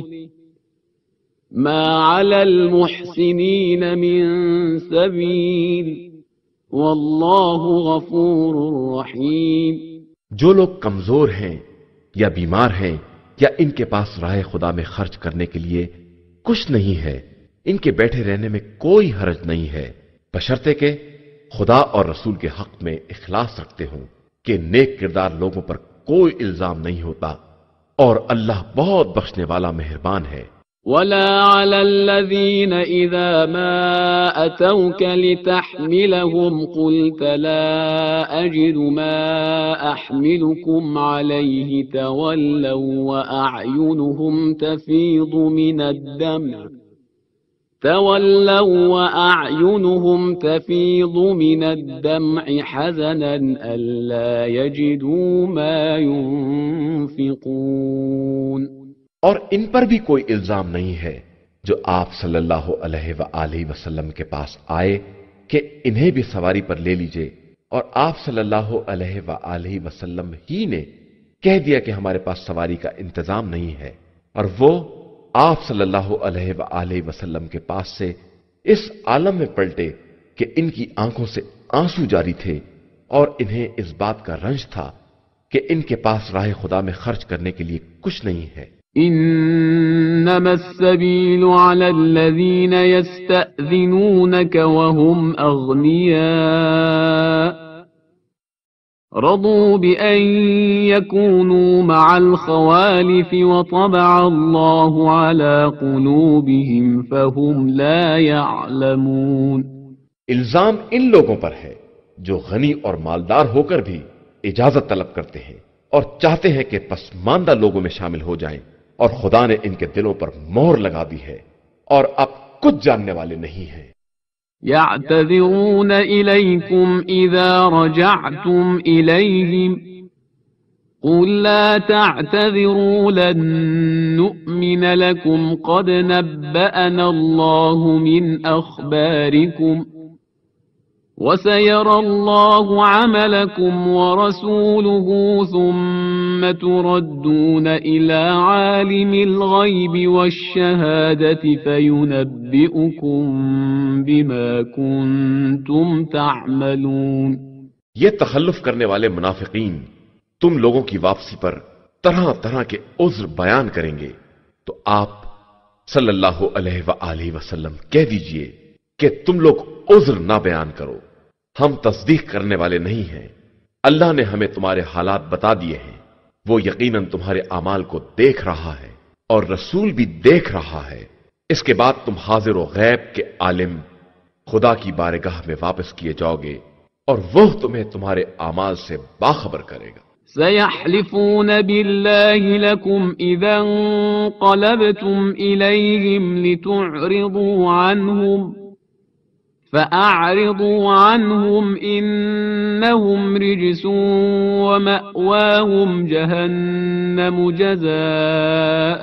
[SPEAKER 1] ما على المحسنين من سبيل والله غفور رحيم.
[SPEAKER 2] جو لوگ کمزور ہیں یا بیمار ہیں یا ان کے پاس راہ خدا میں خرچ کرنے کے لیے کچھ نہیں ہے، ان کے بیٹھے رہنے میں کوئی حرج نہیں ہے، بشرطے کہ خدا اور رسول کے حق میں اخلاص رکھتے ہوں کہ نیک کردار لوگوں پر کوئی الزام نہیں ہوتا اور اللہ بہت بخشنے والا مہربان ہے.
[SPEAKER 1] ولا على الذين إذا ما أتوك لتحملهم قلت لا أجد ما أحملكم عليه تولوا وأعينهم تفيض من الدمع تولوا وأعينهم تفيض من الدمع حزنا ألا يجدوا ما ينفقون.
[SPEAKER 2] اور ان پر بھی کوئی الزام نہیں ہے جو آپ صلی اللہ علیہ وآلہ وسلم کے پاس آئے کہ انہیں بھی سواری پر لے لیجئے، اور آپ صلی اللہ علیہ وآلہ وسلم ہی نے کہہ دیا کہ ہمارے پاس سواری کا انتظام نہیں ہے، اور وہ آپ صلی اللہ علیہ وآلہ وسلم کے پاس سے اس عالم میں پلٹے کہ ان کی آنکھوں سے آنسو جاری تھے اور انہیں اس بات کا رنج تھا کہ ان کے پاس راہ خدا میں خرچ کرنے کے لیے کچھ نہیں ہے.
[SPEAKER 1] إنما السبيل على الذين يستأذنونك وهم أغنياء رضوا بأن يكونوا مع الخوالف وطبع الله على قلوبهم فهم لا يعلمون.
[SPEAKER 2] الزام ان لوگوں پر ہے جو غنی اور مالدار ہو کر بھی اجازت طلب کرتے ہیں اور چاہتے ہیں کہ پسماندہ لوگوں میں شامل ہو جائیں، اور خدا نے ان کے دلوں پر مہر لگا دی ہے اور اب کچھ جاننے والے نہیں ہیں.
[SPEAKER 1] يعتذرون إليكم إذا رجعتم إليهم قل لا تعتذروا لن نؤمن لكم قد نبأنا الله من أخباركم وسيرى الله عملكم ورسوله ثم تردون إلى عالم الغيب والشهادة فينبئكم بما كنتم تعملون.
[SPEAKER 2] یہ تخلف کرنے والے منافقین تم لوگوں کی واپسی پر طرح طرح کے عذر بیان کریں گے تو آپ صلی اللہ علیہ وآلہ وسلم کہہ دیجئے کہ تم لوگ عذر نہ بیان کرو، ہم تصدیق کرنے والے نہیں ہیں. اللہ نے ہمیں تمہارے حالات بتا دیے ہیں، وہ یقیناً تمہارے اعمال کو دیکھ رہا ہے اور رسول بھی دیکھ رہا ہے. اس کے بعد تم حاضر و غیب کے عالم خدا کی بارگاہ میں واپس کیے جاؤ گے اور وہ تمہیں تمہارے اعمال سے باخبر کرے گا.
[SPEAKER 1] سيحلفون بالله لكم إذا انقلبتم إليهم لتعرضوا عنهم فأعرضوا عنهم إنهم رجس ومأواهم جهنم جزاء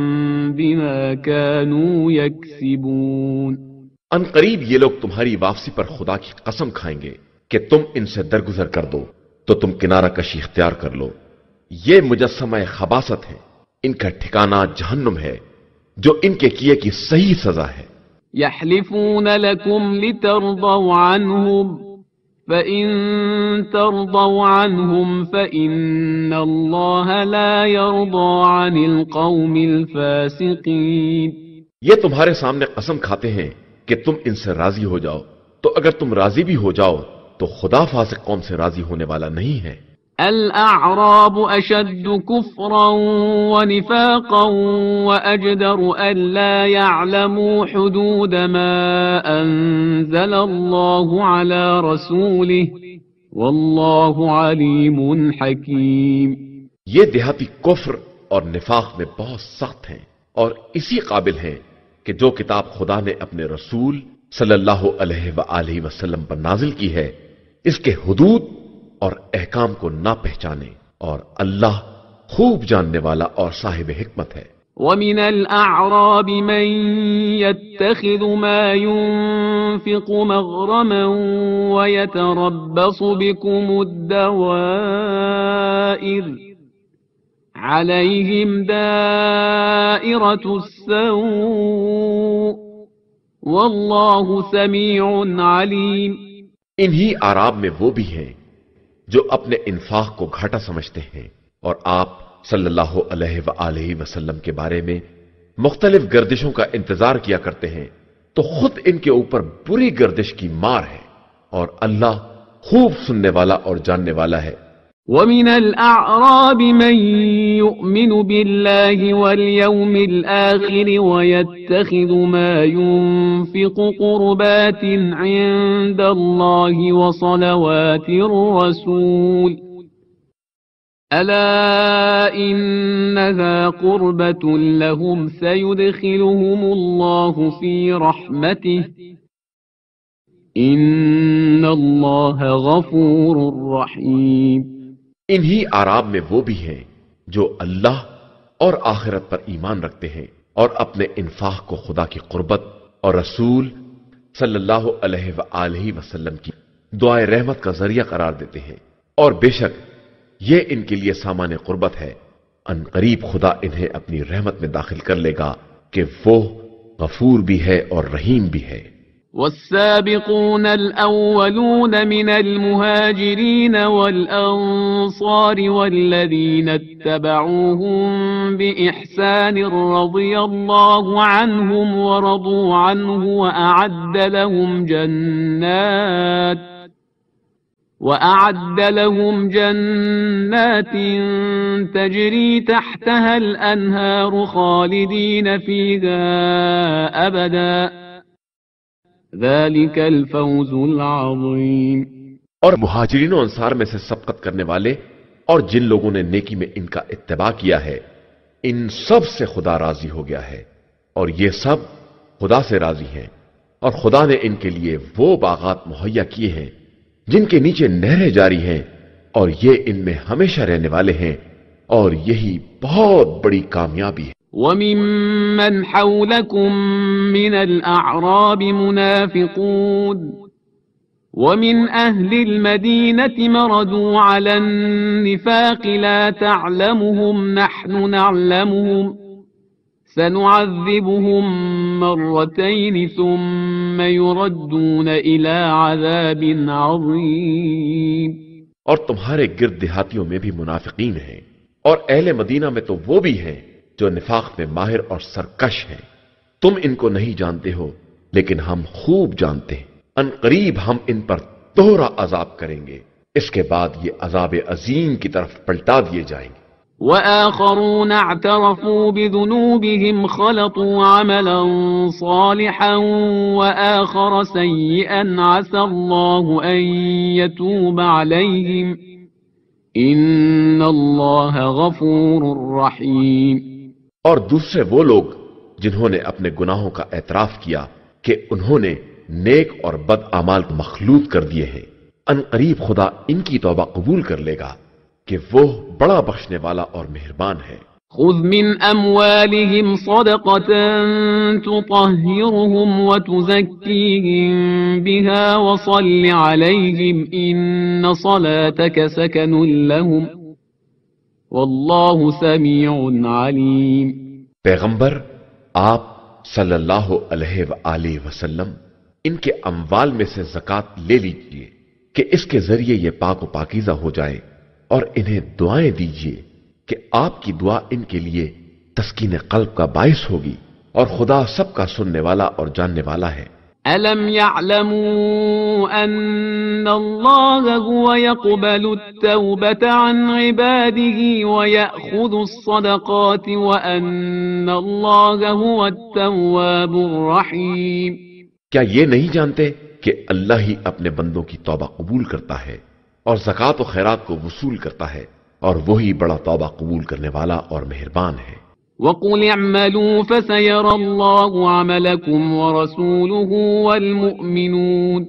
[SPEAKER 1] بما كانوا يكسبون.
[SPEAKER 2] ان قریب یہ لوگ تمہاری واپسی پر خدا کی قسم کھائیں گے کہ تم ان سے درگزر کر دو تو تم کنارہ کشی اختیار کر لو. یہ مجسمہ خباثت ہے، ان کا ٹھکانہ جہنم ہے جو ان کے کیے کی صحیح سزا ہے.
[SPEAKER 1] يحلفون لكم لترضوا عنهم فإن ترضوا عنهم فإن الله لا يرضى عن القوم الفاسقين.
[SPEAKER 2] یہ تمہارے سامنے قسم کھاتے ہیں کہ تم ان سے راضی ہو جاؤ، تو اگر تم راضی بھی ہو جاؤ تو خدا فاسق قوم سے راضی ہونے والا نہیں ہے.
[SPEAKER 1] الأعراب أشد كفرا ونفاقا وأجدر ألا يعلموا حدود ما أنزل الله على رسوله والله عليم حكيم.
[SPEAKER 2] یہ دیہاتی کفر اور نفاق میں بہت سخت ہیں اور اسی قابل ہیں کہ جو کتاب خدا نے اپنے رسول صلی اللہ علیہ وآلہ وسلم پر نازل کی ہے اس کے حدود اور احکام کو نہ پہچانے، اور اللہ خوب جاننے والا اور صاحب حکمت ہے.
[SPEAKER 1] وَمِنَ الْأَعْرَابِ مَن يَتَّخِذُ مَا يُنفِقُ مَغْرَمًا وَيَتَرَبَّصُ بِكُمُ الدَّوَائِرَ عَلَيْهِمْ دَائِرَةُ السَّوْءِ وَاللَّهُ سَمِيعٌ عَلِيمٌ.
[SPEAKER 2] انہی اعراب میں وہ بھی ہیں جو اپنے انفاق کو گھاٹا سمجھتے ہیں اور آپ صلی اللہ علیہ وآلہ وسلم کے بارے میں مختلف گردشوں کا انتظار کیا کرتے ہیں تو خود ان کے اوپر بری گردش کی مار ہے، اور اللہ خوب سننے والا اور جاننے والا ہے.
[SPEAKER 1] وَمِنَ الْأَعْرَابِ مَن يُؤْمِنُ بِاللَّهِ وَالْيَوْمِ الْآخِرِ وَيَتَّخِذُ مَا يُنفِقُ قُرُبَاتٍ عِندَ اللَّهِ وَصَلَوَاتِ الرَّسُولِ أَلَا إِنَّهَا قُرْبَةٌ لَهُمْ سَيُدْخِلُهُمُ اللَّهُ فِي رَحْمَتِهِ إِنَّ اللَّهَ غَفُورٌ رَحِيمٌ.
[SPEAKER 2] انہی اعراب میں وہ بھی ہیں جو اللہ اور آخرت پر ایمان رکھتے ہیں اور اپنے انفاق کو خدا کی قربت اور رسول صلی اللہ علیہ وآلہ وسلم کی دعائے رحمت کا ذریعہ قرار دیتے ہیں، اور بے شک یہ ان کے لیے سامان قربت ہے. ان قریب خدا انہیں اپنی رحمت میں داخل کر لے گا کہ وہ غفور بھی ہے اور رحیم بھی ہے.
[SPEAKER 1] والسابقون الأولون من المهاجرين والأنصار والذين اتبعوهم بإحسان رضي الله عنهم ورضوا عنه وأعد لهم جنات وأعد لهم جنات تجري تحتها الأنهار خالدين فيها أبدا ذلك الفوز العظيم۔
[SPEAKER 2] اور مہاجرین و انصار میں سے سبقت کرنے والے اور جن لوگوں نے نیکی میں ان کا اتباع کیا ہے ان سب سے خدا راضی ہو گیا ہے، اور یہ سب خدا سے راضی ہیں، اور خدا نے ان کے لیے وہ باغات مہیا کیے ہیں جن کے نیچے نہریں جاری ہیں، اور یہ ان میں ہمیشہ رہنے والے ہیں، اور یہی بہت بڑی کامیابی ہے۔
[SPEAKER 1] وَمِمَّنْ حَوْلَكُمْ مِنَ الْأَعْرَابِ مُنَافِقُونَ وَمِنْ أَهْلِ الْمَدِينَةِ مَرَدُوا عَلَى النِّفَاقِ لَا تَعْلَمُهُمْ نَحْنُ نَعْلَمُهُمْ سَنُعَذِّبُهُمْ مَرَّتَيْنِ ثُمَّ يُرَدُّونَ إِلَى عَذَابٍ عَظِيمٍ۔
[SPEAKER 2] اور تمہارے گرد دیہاتیوں میں بھی منافقین ہیں، اور اہل مدینہ میں تو وہ بھی ہیں جو نفاق میں ماہر اور سرکش ہیں۔ تم ان کو نہیں جانتے ہو، لیکن ہم خوب جانتے ہیں۔ ان قریب ہم ان پر دوہرا عذاب کریں گے، اس کے بعد یہ عذاب عظیم کی طرف پلٹا دیے جائیں گے۔
[SPEAKER 1] وآخرون اعترفوا بذنوبهم خلطوا عملا صالحا وآخر سيئا عسى الله أن يتوب عليهم إن الله غفور رحيم۔
[SPEAKER 2] اور دوسرے وہ لوگ جنہوں نے اپنے گناہوں کا اعتراف کیا کہ انہوں نے نیک اور بد اعمال مخلوط کر دیے ہیں، ان قریب خدا ان کی توبہ قبول کر لے گا کہ وہ بڑا بخشنے والا اور مہربان ہے۔
[SPEAKER 1] خذ من اموالهم صدقة تطهرهم وتزكيهم بها وصل عليهم ان صلاتك سكن لهم والله سميع عليم۔
[SPEAKER 2] پیغمبر آپ صلی اللہ علیہ وآلہ وسلم ان کے اموال میں سے زکوٰۃ لے لیجئے کہ اس کے ذریعے یہ پاک و پاکیزہ ہو جائے، اور انہیں دعائیں دیجئے کہ آپ کی دعا ان کے لیے تسکین قلب کا باعث ہوگی، اور خدا سب کا سننے والا اور جاننے والا ہے۔
[SPEAKER 1] أَلَمْ يَعْلَمُوا أَنَّ اللَّهَ هُوَ يَقْبَلُ التَّوْبَةَ عَنْ عِبَادِهِ وَيَأْخُذُ الصَّدَقَاتِ وَأَنَّ اللَّهَ هُوَ التَّوَّابُ الرَّحِيمُ۔
[SPEAKER 2] کیا یہ نہیں جانتے کہ اللہ ہی اپنے بندوں کی توبہ قبول کرتا ہے اور زکوٰۃ و خیرات کو وصول کرتا ہے، اور وہی بڑا توبہ قبول کرنے والا اور مہربان ہے۔
[SPEAKER 1] وَقُلِ اعْمَلُوا فَسَيَرَى اللَّهُ عَمَلَكُمْ وَرَسُولُهُ وَالْمُؤْمِنُونَ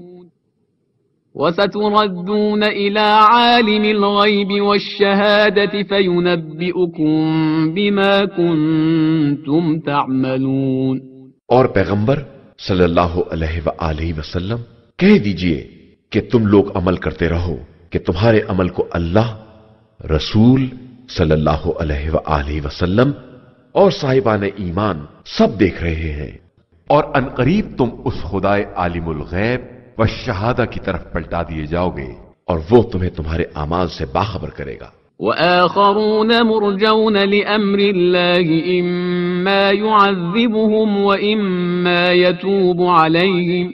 [SPEAKER 1] وَسَتُرَدُّونَ إِلَى عَالِمِ الْغَيْبِ وَالشَّهَادَةِ فَيُنَبِّئُكُم بِمَا كُنتُمْ تَعْمَلُونَ۔
[SPEAKER 2] اور پیغمبر صلی اللہ علیہ وآلہ وسلم کہہ دیجئے کہ تم لوگ عمل کرتے رہو کہ تمہارے عمل کو اللہ، رسول صلی اللہ علیہ وآلہ وسلم اور صاحبان ایمان سب دیکھ رہے ہیں، اور ان قریب تم اس خدائے عالم الغیب و شہادہ کی طرف پلٹا دیے جاؤ گے، اور وہ تمہیں تمہارے اعمال سے باخبر کرے گا۔
[SPEAKER 1] وآخرون مرجون لأمر الله إما يعذبهم وإما يتوب عليهم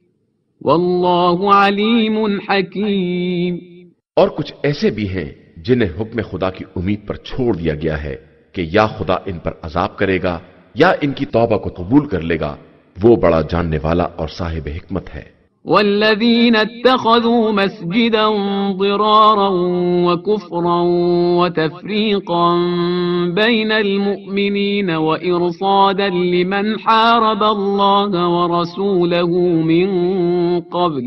[SPEAKER 1] والله عليم حكيم۔
[SPEAKER 2] اور کچھ ایسے بھی ہیں جنہیں حکم خدا کی امید پر چھوڑ دیا گیا ہے کہ یا خدا ان پر عذاب کرے گا یا ان کی توبہ کو قبول کر لے گا، وہ بڑا جاننے والا اور صاحب حکمت ہے۔
[SPEAKER 1] والذين اتخذوا مسجدا ضرارا وكفرا وتفريقا بين المؤمنين وإرصادا لمن حارب الله ورسوله من قبل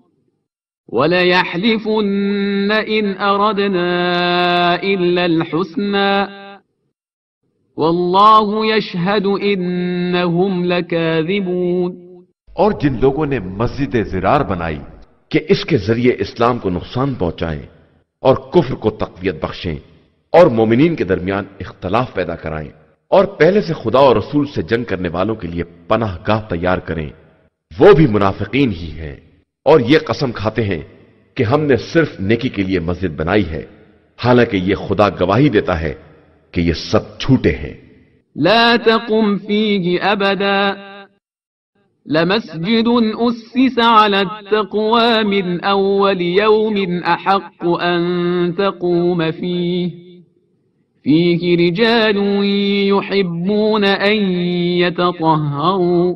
[SPEAKER 1] وَلَيَحْلِفُنَّ إِنْ أَرَدْنَا إِلَّا الْحُسْنَى وَاللَّهُ يَشْهَدُ إِنَّهُمْ لَكَاذِبُونَ۔
[SPEAKER 2] اور جن لوگوں نے مسجد زرار بنائی کہ اس کے ذریعے اسلام کو نقصان پہنچائیں اور کفر کو تقویت بخشیں اور مومنین کے درمیان اختلاف پیدا کرائیں، اور پہلے سے خدا اور رسول سے جنگ کرنے والوں کے لیے پناہ گاہ تیار کریں، وہ بھی منافقین ہی ہیں اور یہ قسم کھاتے ہیں کہ ہم نے صرف نیکی کے لیے مسجد بنائی ہے، حالانکہ یہ خدا گواہی دیتا ہے کہ یہ سب جھوٹے ہیں۔
[SPEAKER 1] لا تقم فيه أبدا لمسجد أسس على التقوى من أول يوم أحق أن تقوم فيه فيه رجال يحبون أن يتطهروا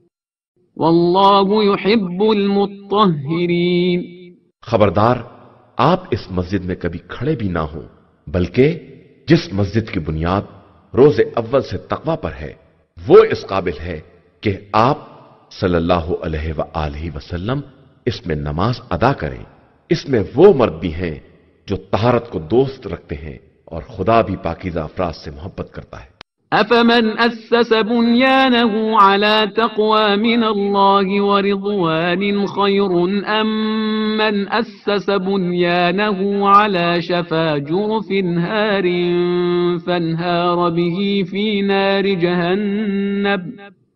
[SPEAKER 1] والله يحب المطهرين۔
[SPEAKER 2] خبردار آپ اس مسجد میں کبھی کھڑے بھی نہ ہوں، بلکہ جس مسجد کی بنیاد روز اول سے تقوی پر ہے وہ اس قابل ہے کہ آپ صلی اللہ علیہ وآلہ وسلم اس میں نماز ادا کریں۔ اس میں وہ مرد بھی ہیں جو طہارت کو دوست رکھتے ہیں اور خدا بھی پاکیزہ افراد سے محبت کرتا ہے۔
[SPEAKER 1] أفمن أسس بنيانه على تقوى من الله ورضوان خير أم من أسس بنيانه على شفا جرف هار فانهار به في نار جهنم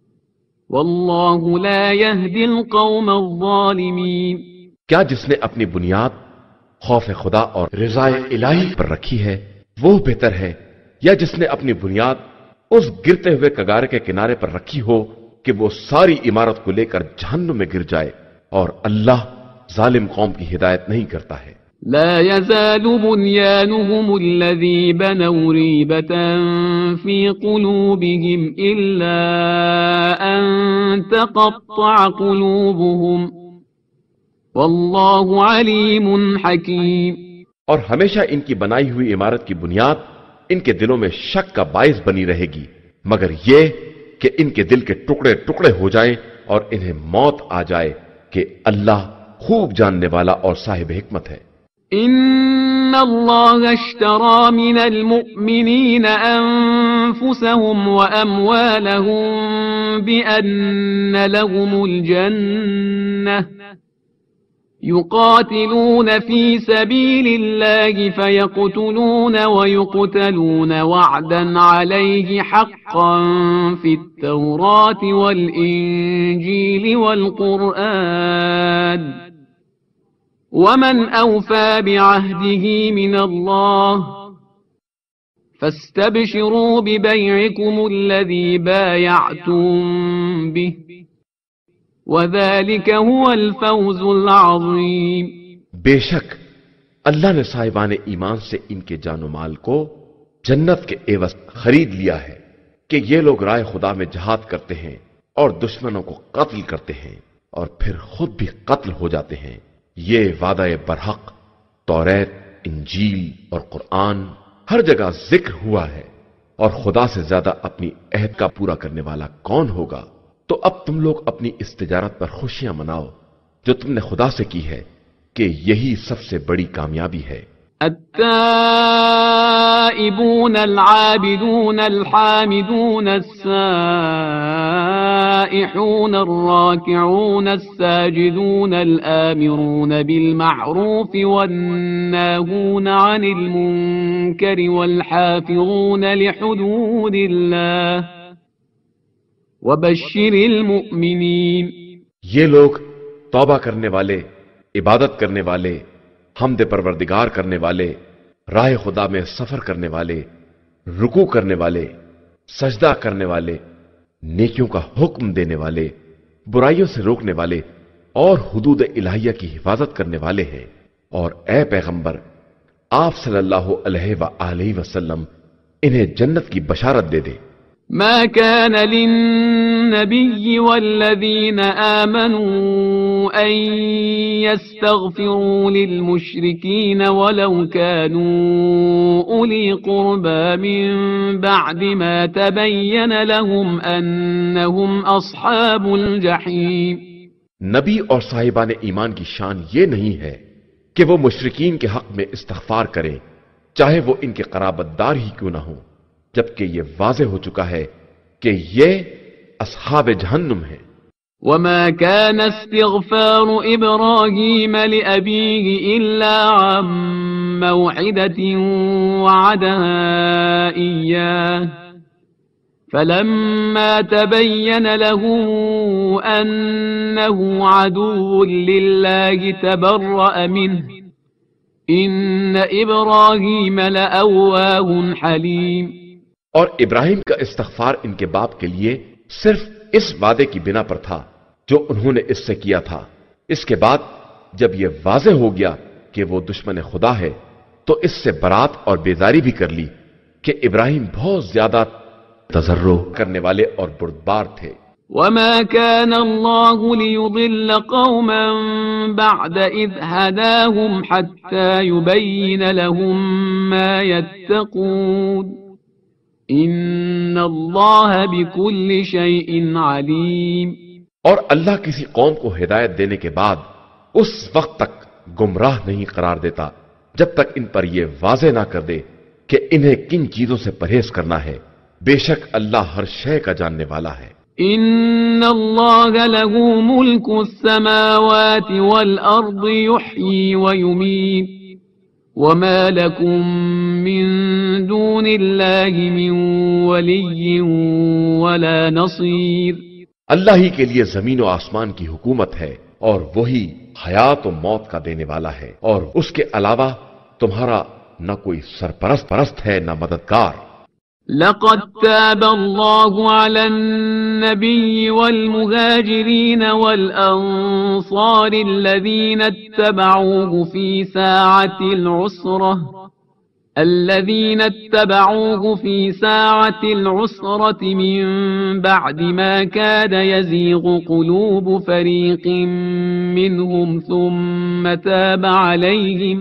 [SPEAKER 1] والله لا يهدي القوم الظالمين۔
[SPEAKER 2] کیا جس نے اپنی بنیاد خوف خدا اور رضا الہی پر رکھی ہے وہ بہتر ہے، یا جس نے اپنی بنیاد اس گرتے ہوئے کگارے کے کنارے پر رکھی ہو کہ وہ ساری عمارت کو لے کر جہنم میں گر جائے، اور اللہ ظالم قوم کی ہدایت نہیں کرتا ہے۔
[SPEAKER 1] لا يزال بنيانهم الذي بنوا ريبة في قلوبهم إلا أن تقطع قلوبهم والله عليم حكيم۔
[SPEAKER 2] اور ہمیشہ ان کی بنائی ہوئی عمارت کی بنیاد ان کے دلوں میں شک کا باعث بنی رہے گی، مگر یہ کہ ان کے دل کے ٹکڑے ٹکڑے ہو جائیں اور انہیں موت آ جائے کہ اللہ خوب جاننے والا اور صاحب حکمت ہے۔
[SPEAKER 1] ان اللہ اشترى من المؤمنین انفسهم واموالهم بان لهم الجنة يقاتلون في سبيل الله فيقتلون ويقتلون وعدا عليه حقا في التوراة والإنجيل والقرآن ومن أوفى بعهده من الله فاستبشروا ببيعكم الذي بايعتم به وَذَلِكَ هُوَ الْفَوْزُ الْعَظِيمُ۔
[SPEAKER 2] بے شک اللہ نے صاحبان ایمان سے ان کے جان و مال کو جنت کے عوض خرید لیا ہے کہ یہ لوگ رائے خدا میں جہاد کرتے ہیں اور دشمنوں کو قتل کرتے ہیں اور پھر خود بھی قتل ہو جاتے ہیں۔ یہ وعدہ برحق توریت، انجیل اور قرآن ہر جگہ ذکر ہوا ہے، اور خدا سے زیادہ اپنی عہد کا پورا کرنے والا کون ہوگا؟ تو اب تم لوگ اپنی اس تجارت پر خوشیاں مناؤ جو تم نے خدا سے کی ہے کہ یہی سب سے بڑی کامیابی ہے۔
[SPEAKER 1] التائبون العابدون الحامدون السائحون الراكعون الساجدون الآمرون بالمعروف والناهون عن المنكر والحافظون لحدود الله وبشر المؤمنین۔
[SPEAKER 2] یہ لوگ توبہ کرنے والے، عبادت کرنے والے، حمد پروردگار کرنے والے، راہ خدا میں سفر کرنے والے، رکوع کرنے والے، سجدہ کرنے والے، نیکیوں کا حکم دینے والے، برائیوں سے روکنے والے اور حدود الہیہ کی حفاظت کرنے والے ہیں۔ اور اے پیغمبر، آپ صلی اللہ علیہ وآلہ وسلم انہیں جنت کی بشارت دے دے۔
[SPEAKER 1] ما كان للنبي والذين آمنوا أن يستغفروا للمشركين ولو كانوا أولي قربى من بعد ما تبين لهم أنهم أصحاب الجحيم۔
[SPEAKER 2] نبی اور صاحبان ایمان کی شان یہ نہیں ہے کہ وہ مشرکین کے حق میں استغفار کریں چاہے وہ ان کے قرابت دار ہی کیوں نہ ہوں، جبکہ یہ واضح ہو چکا ہے کہ یہ اصحاب جہنم ہیں۔
[SPEAKER 1] وما كان استغفار إبراهيم لأبيه إلا عن موعدة وعدها إياه فلما تبين له أنه عدو لله تبرأ منه إن إبراهيم لأواه حليم۔
[SPEAKER 2] اور ابراہیم کا استغفار ان کے باپ کے لیے صرف اس وعدے کی بنا پر تھا جو انہوں نے اس سے کیا تھا۔ اس کے بعد جب یہ واضح ہو گیا کہ وہ دشمن خدا ہے تو اس سے برات اور بیزاری بھی کر لی کہ ابراہیم بہت زیادہ تضرع کرنے والے اور بردبار تھے۔
[SPEAKER 1] وما كان الله ليضل قوما بعد إذ هداهم حتى يبين لهم ما يتقون إن الله بكل شيء عليم۔
[SPEAKER 2] اور اللہ کسی قوم کو ہدایت دینے کے بعد اس وقت تک گمراہ نہیں قرار دیتا جب تک ان پر یہ واضح نہ کر دے کہ انہیں کن چیزوں سے پرہیز کرنا ہے۔ بے شک اللہ ہر شے کا جاننے والا ہے۔
[SPEAKER 1] ان اللہ له ملک السماوات والارض يحيي ويميت وما لكم من دون الله من ولي ولا نصير۔
[SPEAKER 2] اللہ ہی کے لیے زمین و آسمان کی حکومت ہے اور وہی حیات و موت کا دینے والا ہے، اور اس کے علاوہ تمہارا نہ کوئی سرپرست پرست ہے نہ مددگار۔
[SPEAKER 1] لقد تاب الله على النبي والمهاجرين والأنصار الذين اتبعوه في ساعة العسرة الذين اتبعوه في ساعة العسرة من بعد ما كاد يزيغ قلوب فريق منهم ثم تاب عليهم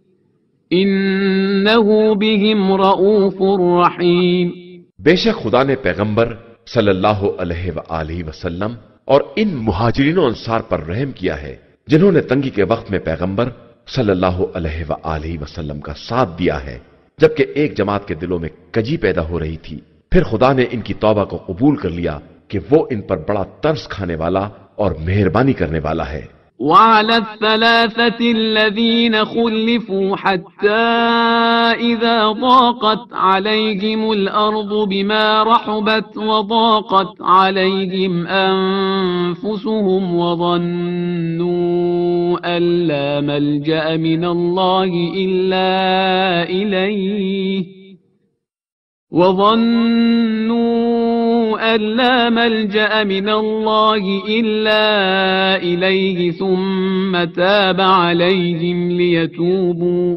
[SPEAKER 1] إنه بهم رؤوف رحيم۔
[SPEAKER 2] بے شک خدا نے پیغمبر صلی اللہ علیہ وآلہ وسلم اور ان مہاجرین و انصار پر رحم کیا ہے جنہوں نے تنگی کے وقت میں پیغمبر صلی اللہ علیہ وآلہ وسلم کا ساتھ دیا ہے جبکہ ایک جماعت کے دلوں میں کجی پیدا ہو رہی تھی۔ پھر خدا نے ان کی توبہ کو قبول کر لیا کہ وہ ان پر بڑا ترس کھانے والا اور مہربانی کرنے والا ہے۔
[SPEAKER 1] وعلى الثلاثة الذين خلفوا حتى إذا ضاقت عليهم الأرض بما رحبت وضاقت عليهم أنفسهم وظنوا أن لا ملجأ من الله إلا إليه وظنوا أن لا ملجأ من الله إلا إليه ثم تاب عليهم ليتوبوا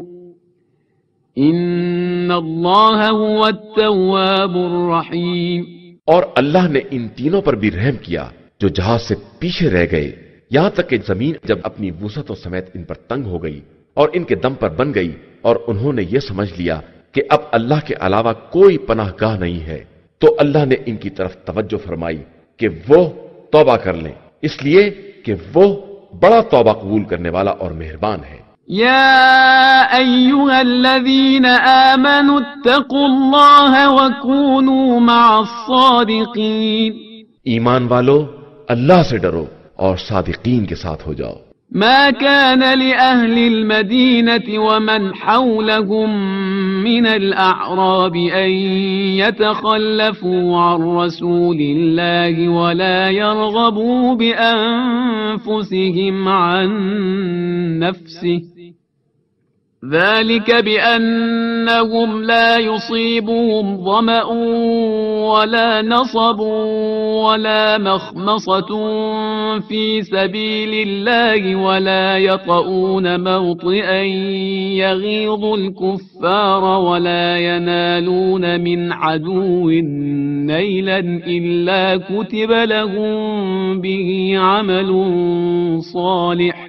[SPEAKER 1] إن الله هو التواب الرحيم۔
[SPEAKER 2] اور اللہ نے ان تینوں پر بھی رحم کیا جو جہاز سے پیچھے رہ گئے یہاں تک کہ زمین جب اپنی وسعتوں سمیت ان پر تنگ ہو گئی اور ان کے دم پر بن گئی اور انہوں نے یہ سمجھ لیا کہ اب اللہ کے علاوہ کوئی پناہ گاہ نہیں ہے تو اللہ نے ان کی طرف توجہ فرمائی کہ وہ توبہ کر لیں اس لیے کہ وہ بڑا توبہ قبول کرنے والا اور مہربان ہے۔
[SPEAKER 1] یا ایھا الذین آمنوا اتقوا اللہ وکونوا مع الصادقین۔
[SPEAKER 2] ایمان والو اللہ سے ڈرو اور صادقین کے ساتھ ہو جاؤ۔
[SPEAKER 1] ما كان لأهل المدينة ومن حولهم من الأعراب أن يتخلفوا عن رسول الله ولا يرغبوا بأنفسهم عن نفسه ذلك بأنهم لا يصيبهم ظمأ ولا نصب ولا مخمصة في سبيل الله ولا يطؤون موطئا يغيظ الكفار ولا ينالون من عدو نيلا إلا كتب لهم به عمل صالح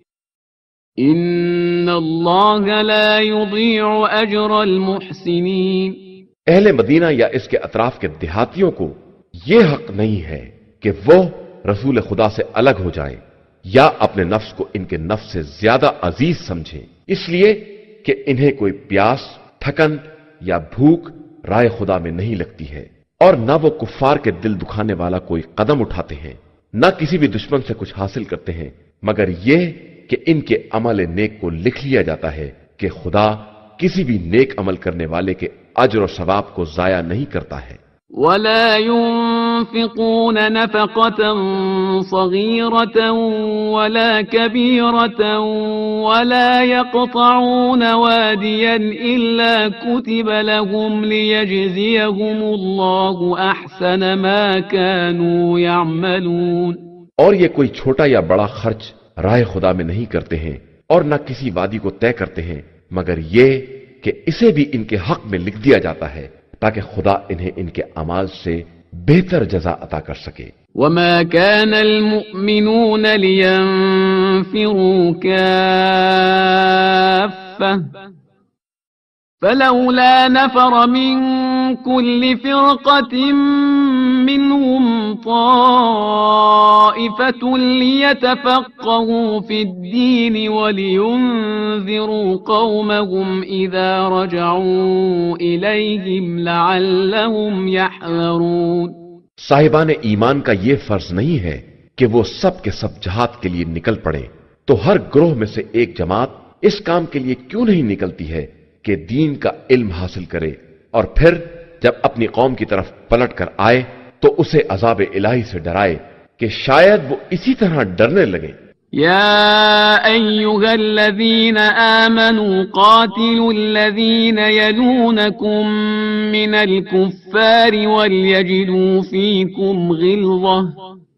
[SPEAKER 1] ان اللہ لا یضیع اجر المحسنین۔
[SPEAKER 2] اہل مدینہ یا اس کے اطراف کے دیہاتیوں کو یہ حق نہیں ہے کہ وہ رسول خدا سے الگ ہو جائیں یا اپنے نفس کو ان کے نفس سے زیادہ عزیز سمجھیں اس لیے کہ انہیں کوئی پیاس، تھکن یا بھوک رائے خدا میں نہیں لگتی ہے، اور نہ وہ کفار کے دل دکھانے والا کوئی قدم اٹھاتے ہیں، نہ کسی بھی دشمن سے کچھ حاصل کرتے ہیں مگر یہ کہ ان کے عمل نیک کو لکھ لیا جاتا ہے کہ خدا کسی بھی نیک عمل کرنے والے کے اجر و ثواب کو ضائع نہیں کرتا ہے۔
[SPEAKER 1] ولا ينفقون نفقة صغيرة ولا كبيرة ولا يقطعون واديا إلا كتب لهم ليجزيهم الله أحسن ما كانوا يعملون.
[SPEAKER 2] اور یہ کوئی چھوٹا یا بڑا خرچ راہ خدا میں نہیں کرتے ہیں اور نہ کسی وادی کو طے کرتے ہیں مگر یہ کہ اسے بھی ان کے حق میں لکھ دیا جاتا ہے تاکہ خدا انہیں ان کے اعمال سے بہتر جزا عطا کر سکے.
[SPEAKER 1] وما كان المؤمنون لينفروا كافة فلولا نفر من كل فرقة منهم طائفة ليتفقهوا في الدين ولينذروا قومهم إذا رجعوا إليهم لعلهم يحذرون.
[SPEAKER 2] صاحبان ایمان کا یہ فرض نہیں ہے کہ وہ سب کے سب جہاد کے لیے نکل پڑے تو ہر گروہ میں سے ایک جماعت اس کام کے لیے کیوں نہیں نکلتی ہے کہ دین کا علم حاصل کرے اور پھر جب اپنی قوم کی طرف پلٹ کر آئے تو اسے عذاب الہی سے ڈرائے کہ شاید وہ اسی طرح ڈرنے لگے.
[SPEAKER 1] يا أيها الذين آمنوا قاتلوا الذين يلونكم من الكفار وليجدوا فيكم غلظة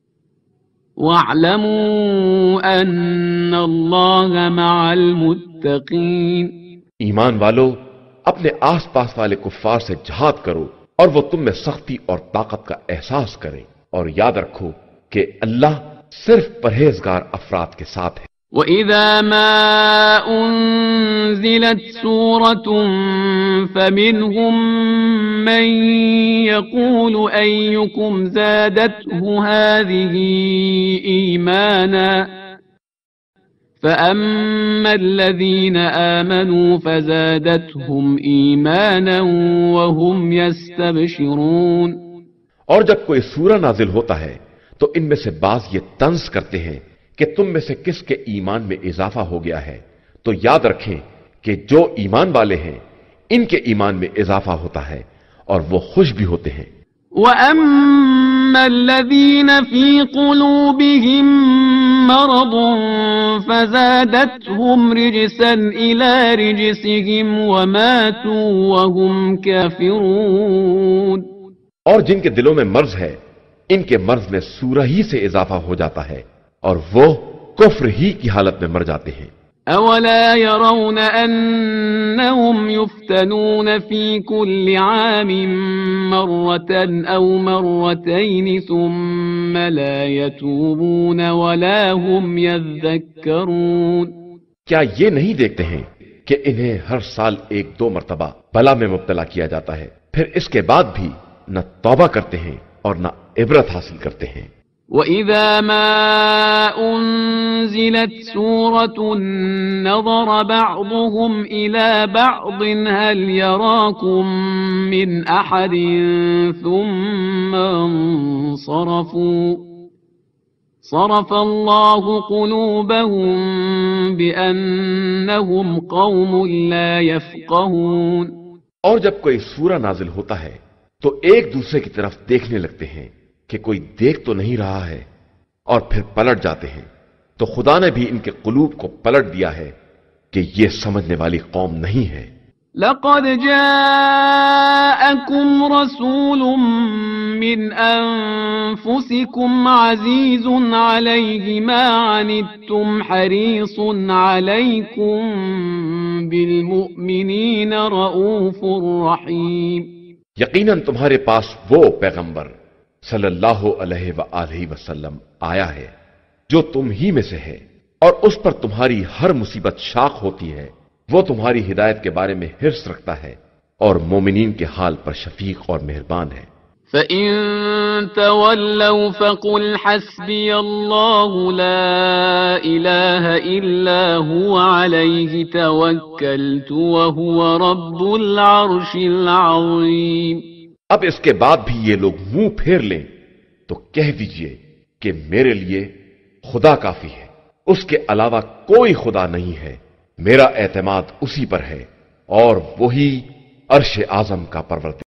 [SPEAKER 1] واعلموا أن الله مع المتقين.
[SPEAKER 2] ایمان والو اپنے آس پاس والے کفار سے جہاد کرو اور وہ تم میں سختی اور طاقت کا احساس کریں اور یاد رکھو کہ اللہ صرف پرہیزگار افراد کے ساتھ ہے.
[SPEAKER 1] وَإِذَا مَا أُنزِلَتْ سُورَةٌ فَمِنْهُمْ مَنْ يَقُولُ أَيُّكُمْ زَادَتْهُ هَذِهِ إِيمَانًا فَأَمَّا الَّذِينَ آمَنُوا فَزَادَتْهُمْ إِيمَانًا وَهُمْ يَسْتَبْشِرُونَ.
[SPEAKER 2] اور جب کوئی سورہ نازل ہوتا ہے تو ان میں سے بعض یہ طنز کرتے ہیں کہ تم میں سے کس کے ایمان میں اضافہ ہو گیا ہے تو یاد رکھیں کہ جو ایمان والے ہیں ان کے ایمان میں اضافہ ہوتا ہے اور وہ خوش بھی ہوتے ہیں.
[SPEAKER 1] وَأَمَّا الَّذِينَ فِي قُلُوبِهِم مَّرَضٌ فَزَادَتْهُمْ رِجْسًا إِلَى رِجْسِهِمْ وَمَاتُوا وَهُمْ كَافِرُونَ.
[SPEAKER 2] اور جن کے دلوں میں مرض ہے ان کے مرض میں سورہ ہی سے اضافہ ہو جاتا ہے اور وہ کفر ہی کی حالت میں مر جاتے ہیں.
[SPEAKER 1] أَوَلَا يَرَوْنَ أَنَّهُمْ يُفْتَنُونَ فِي كُلِّ عَامٍ مَرَّةً أَوْ مَرَّتَيْنِ ثُمَّ لَا يَتُوبُونَ وَلَا هُمْ يَذَّكَّرُونَ.
[SPEAKER 2] کیا یہ نہیں دیکھتے ہیں کہ انہیں ہر سال ایک دو مرتبہ بلا میں مبتلا کیا جاتا ہے پھر اس کے بعد بھی نہ توبہ کرتے ہیں اور نہ عبرت حاصل کرتے ہیں.
[SPEAKER 1] وَإِذَا مَا أُنزِلَتْ سُورَةٌ نَظَرَ بَعْضُهُمْ إِلَى بَعْضٍ هَلْ يَرَاكُمْ مِنْ أَحَدٍ ثُمَّ انصَرَفُوا صَرَفَ اللَّهُ قُلُوبَهُمْ بِأَنَّهُمْ قَوْمٌ لَا يَفْقَهُونَ.
[SPEAKER 2] اور جب کوئی سورہ نازل ہوتا ہے تو ایک دوسرے کی طرف دیکھنے لگتے ہیں کہ کوئی دیکھ تو نہیں رہا ہے اور پھر پلٹ جاتے ہیں تو خدا نے بھی ان کے قلوب کو پلٹ دیا ہے کہ یہ سمجھنے والی قوم نہیں ہے.
[SPEAKER 1] لَقَدْ جَاءَكُمْ رَسُولٌ مِّنْ أَنفُسِكُمْ عَزِيزٌ عَلَيْهِ مَا عَنِتُّمْ حَرِيصٌ عَلَيْكُمْ بِالْمُؤْمِنِينَ رَءُوفٌ رَحِيمٌ.
[SPEAKER 2] یقیناً تمہارے پاس وہ پیغمبر صلی اللہ علیہ وآلہ وسلم آیا ہے جو تم ہی میں سے ہے اور اس پر تمہاری ہر مصیبت شاق ہوتی ہے. وہ تمہاری ہدایت کے بارے میں حرص رکھتا ہے اور مومنین کے حال پر شفیق اور مہربان ہے.
[SPEAKER 1] فَإِن تَوَلَّوْا فَقُلْ حَسْبِيَ اللَّهُ لَا إِلَهَ إِلَّا هُوَ عَلَيْهِ تَوَكَّلْتُ وَهُوَ رَبُّ الْعَرْشِ الْعَظِيمِ.
[SPEAKER 2] اب اس کے بعد بھی یہ لوگ منہ پھیر لیں تو کہہ دیجئے کہ میرے لیے خدا کافی ہے، اس کے علاوہ کوئی خدا نہیں ہے، میرا اعتماد اسی پر ہے اور وہی عرش اعظم کا پروردگار